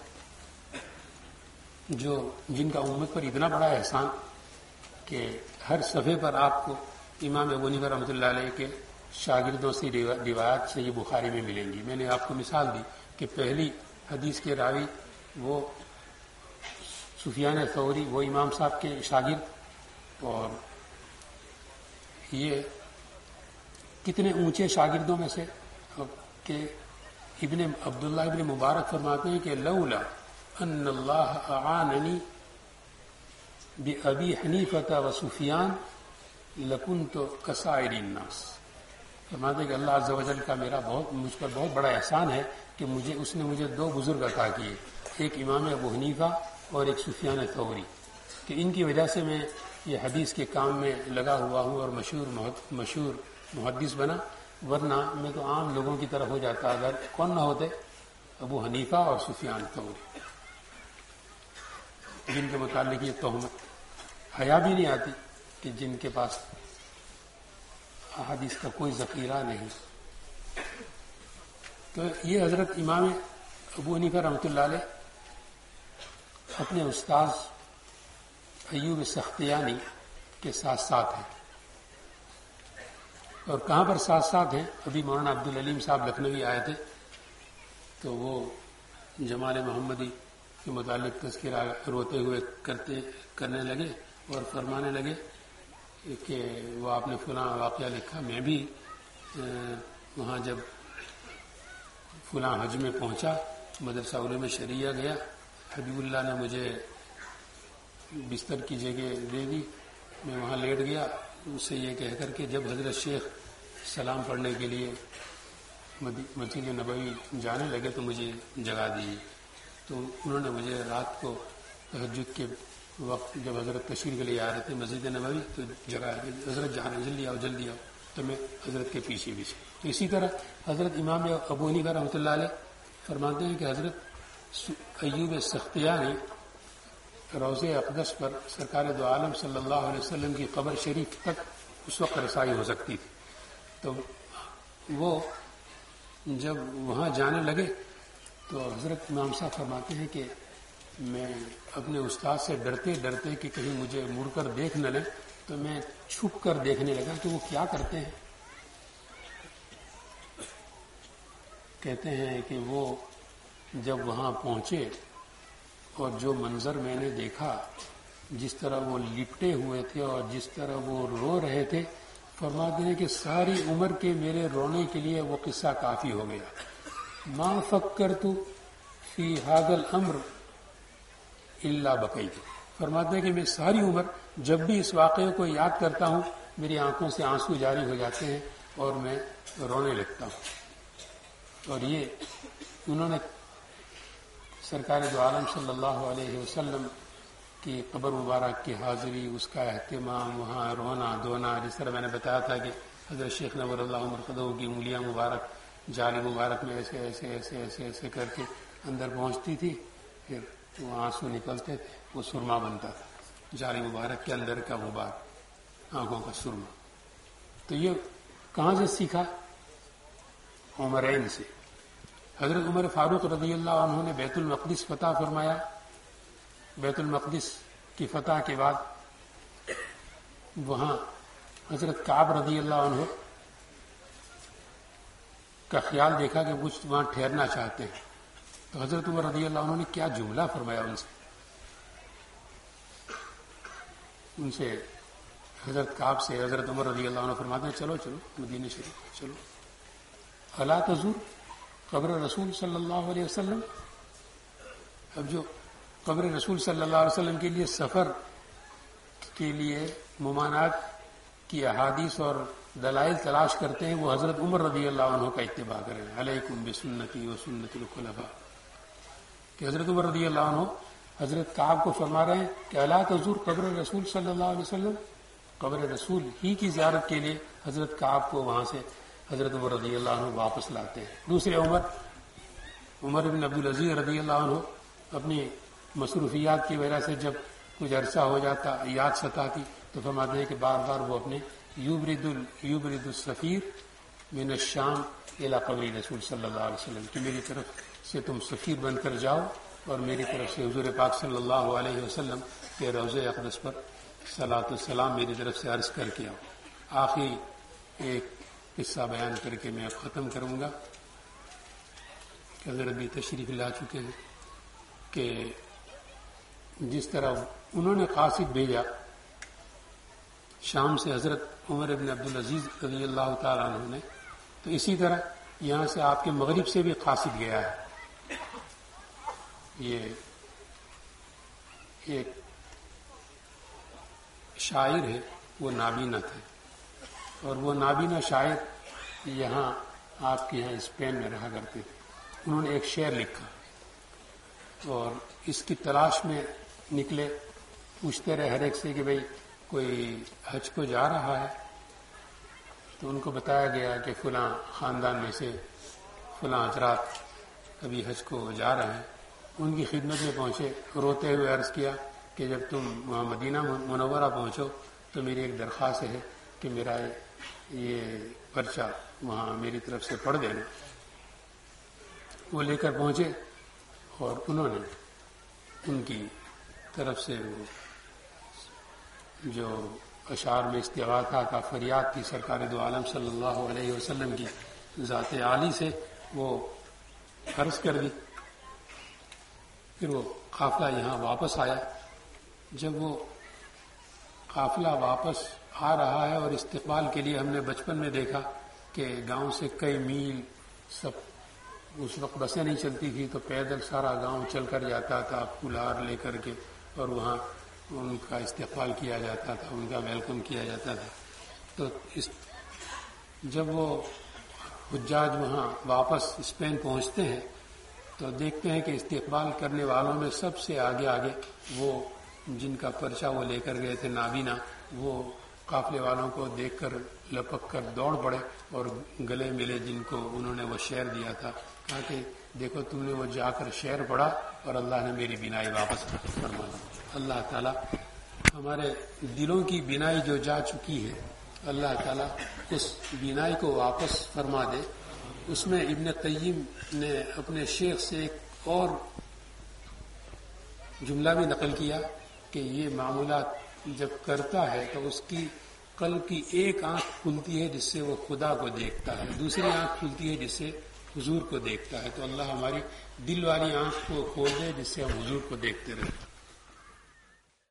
جن کا امت پر اتنا بڑا احسان کہ ہر صفحے پر آپ کو امام ابو حنیفہ رحمۃ اللہ علیہ کے شاگردوں سے روایات سے یہ بخاری میں ملیں گی۔ میں نے آپ کو مثال دی کہ پہلی حدیث کے راوی وہ سفیان ثوری، وہ امام صاحب کے شاگرد، اور یہ کتنے اونچے شاگردوں میں سے کہ عبداللہ ابن مبارک فرماتے ہیں کہ لولا ان اللہ اعاننی بأبی حنیفہ و سفیان لکنت کسائر الناس۔ فرماتے ہیں کہ اللہ عز و جل کا مجھ پر بہت بڑا احسان ہے کہ اس نے مجھے دو بزرگ عطا کیے، ایک امام ابو حنیفہ اور ایک سفیان ثوری، کہ ان کی وجہ سے میں یہ حدیث کے کام میں لگا ہوا ہوں اور مشہور محدث بنا، ورنہ میں تو عام لوگوں کی طرح ہو جاتا اگر کون نہ ہوتے، ابو حنیفہ اور سفیان ثوری، جن کے متعلق یہ تہمت حیا بھی نہیں آتی کہ جن کے پاس احادیث کا کوئی ذخیرہ نہیں۔ تو یہ حضرت امام ابو حنیفہ رحمۃ اللہ علیہ اپنے استاذ ایوب سختیانی کے ساتھ ساتھ ہیں، اور کہاں پر ساتھ ساتھ ہیں؟ ابھی مولانا عبدالعلیم صاحب لکھنوی آئے تھے تو وہ جمال محمدی کے متعلق تذکرہ روتے ہوئے کرنے لگے اور فرمانے لگے کہ وہ آپ نے فلاں واقعہ لکھا، میں بھی وہاں جب فلاں حج میں پہنچا، مدرسہ علوم شریعہ گیا، حبیب اللہ نے مجھے بستر کی جگہ دے دی، میں وہاں لیٹ گیا، اس سے یہ کہہ کر کہ جب حضرت شیخ سلام پڑھنے کے لیے مسجد نبوی جانے لگے تو مجھے جگا دی، تو انہوں نے مجھے رات کو تہجد کے وقت جب حضرت تشریف کے لیے آ رہے تھے مسجد نبوی تو جگہ حضرت جا رہے جلدی آؤ جلدی آؤ، تو میں حضرت کے پیچھے پیچھے۔ تو اسی طرح حضرت امام ابو حنیفہ رحمۃ اللہ علیہ فرماتے ہیں کہ حضرت ایوب سختیانی روضہ اقدس پر سرکار دو عالم صلی اللہ علیہ وسلم کی قبر شریف تک اس وقت رسائی ہو سکتی تھی، تو وہ جب وہاں جانے لگے تو حضرت امام صاحب فرماتے ہیں کہ میں اپنے استاد سے ڈرتے ڈرتے کہ کہیں مجھے مڑ کر دیکھ نہ لیں تو میں چھپ کر دیکھنے لگا کہ وہ کیا کرتے ہیں۔ کہتے ہیں کہ وہ جب وہاں پہنچے اور جو منظر میں نے دیکھا، جس طرح وہ لپٹے ہوئے تھے اور جس طرح وہ رو رہے تھے، فرماتے ہیں کہ ساری عمر کے میرے رونے کے لیے وہ قصہ کافی ہو گیا۔ ما فکرت فی ھذا الامر الا بکیت۔ فرماتے ہیں کہ میں ساری عمر جب بھی اس واقعے کو یاد کرتا ہوں میری آنکھوں سے آنسو جاری ہو جاتے ہیں اور میں رونے لگتا ہوں۔ اور یہ انہوں نے سرکار دو عالم صلی اللہ علیہ وسلم کی قبر مبارک کی حاضری، اس کا اہتمام، وہاں رونا دھونا، جس طرح میں نے بتایا تھا کہ حضرت شیخ نور اللہ مرقدہ کی انگلیاں مبارک جالی مبارک میں ایسے ایسے ایسے ایسے ایسے کر کے اندر پہنچتی تھی، پھر وہ آنسو نکلتے تھے، وہ سرما بنتا تھا، جالی مبارک کے اندر کا غبار، آنکھوں کا سرما۔ تو یہ کہاں سے سیکھا؟ عمرین سے۔ حضرت عمر فاروق رضی اللہ عنہ نے بیت المقدس فتح فرمایا، بیت المقدس کی فتح کے بعد وہاں حضرت کعب رضی اللہ عنہ کا خیال دیکھا کہ کچھ وہاں ٹھہرنا چاہتے ہیں، تو حضرت عمر رضی اللہ عنہ نے کیا جملہ فرمایا ان سے حضرت کعب سے حضرت عمر رضی اللہ عنہ فرماتے ہیں چلو چلو مدینہ شریف چلو، الا تزور قبر رسول صلی اللہ علیہ وسلم۔ اب جو قبر رسول صلی اللہ علیہ وسلم کے لیے سفر کے لیے ممانعت کی احادیث اور دلائل تلاش کرتے ہیں، وہ حضرت عمر رضی اللہ عنہ کا اتباع کریں، علیکم بسنتی و سنت الخلفاء، کہ حضرت عمر رضی اللہ عنہ حضرت کعب کو فرما رہے ہیں کہ الا تزور قبر رسول صلی اللہ علیہ وسلم، قبر رسول ہی کی زیارت کے لیے حضرت کعب کو وہاں سے حضرت عمر رضی اللہ عنہ واپس لاتے ہیں۔ دوسرے عمر بن عبدالعزیز رضی اللہ عنہ اپنی مصروفیات کی وجہ سے جب کچھ عرصہ ہو جاتا، یاد ستاتی، تو فرماتے ہیں کہ بار بار وہ اپنے یبرد السفیر من الشام الی قبر رسول صلی اللہ علیہ وسلم، کہ میری طرف سے تم سفیر بن کر جاؤ اور میری طرف سے حضور پاک صلی اللہ علیہ وسلم کے روضہ اقدس پر صلاۃ السلام میری طرف سے عرض کر کے آؤ۔ آخری ایک قصہ بیان کر کے میں اب ختم کروں گا کہ حضرت بھی تشریف لا چکے ہیں، کہ جس طرح انہوں نے قاصد بھیجا شام سے حضرت عمر بن عبدالعزیز رضی اللہ تعالیٰ عنہ نے، تو اسی طرح یہاں سے آپ کے مغرب سے بھی قاصد گیا ہے۔ یہ ایک شاعر ہے، وہ نابینا تھے، اور وہ نابینا شاعر یہاں آپ کے یہاں اسپین میں رہا کرتے تھے۔ انہوں نے ایک شعر لکھا اور اس کی تلاش میں نکلے، پوچھتے رہے ہر ایک سے کہ بھئی کوئی حج کو جا رہا ہے؟ تو ان کو بتایا گیا کہ فلاں خاندان میں سے فلاں حضرات ابھی حج کو جا رہے ہیں۔ ان کی خدمت میں پہنچے، روتے ہوئے عرض کیا کہ جب تم وہاں مدینہ منورہ پہنچو تو میری ایک درخواست ہے کہ میرا یہ پرچہ وہاں میری طرف سے پڑھ دینا۔ وہ لے کر پہنچے اور انہوں نے ان کی طرف سے وہ جو اشعار میں استغاثہ کا فریاد تھی سرکار دو عالم صلی اللہ علیہ وسلم کی ذات عالی سے، وہ عرض کر دی۔ پھر وہ قافلہ یہاں واپس آیا۔ جب وہ قافلہ واپس آ رہا ہے اور استقبال کے لیے ہم نے بچپن میں دیکھا کہ گاؤں سے کئی میل، سب اس وقت بسیں نہیں چلتی تھی تو پیدل سارا گاؤں چل کر جاتا تھا پھولہار لے کر کے، اور وہاں ان کا استقبال کیا جاتا تھا، ان کا ویلکم کیا جاتا تھا۔ تو جب وہ حجاج وہاں واپس اسپین پہنچتے ہیں تو دیکھتے ہیں کہ استقبال کرنے والوں میں سب سے آگے وہ جن کا پرچہ وہ لے کر گئے تھے نابینا، وہ قافلے والوں کو دیکھ کر لپک کر دوڑ پڑے اور گلے ملے، جن کو انہوں نے وہ شعر دیا تھا، کہا کہ دیکھو تم نے وہ جا کر شعر پڑھا اور اللہ نے میری بینائی واپس فرما دی۔ اللہ تعالیٰ ہمارے دلوں کی بینائی جو جا چکی ہے، اللہ تعالیٰ اس بینائی کو واپس فرما دے۔ اس میں ابن قیم نے اپنے شیخ سے ایک اور جملہ بھی نقل کیا کہ یہ معمولات جب کرتا ہے تو اس کی قلب کی ایک آنکھ کھلتی ہے جس سے وہ خدا کو دیکھتا ہے، دوسری آنکھ کھلتی ہے جس سے حضور کو دیکھتا ہے۔ تو اللہ ہماری دل والی آنکھ کو کھول دے جس سے ہم حضور کو دیکھتے رہیں۔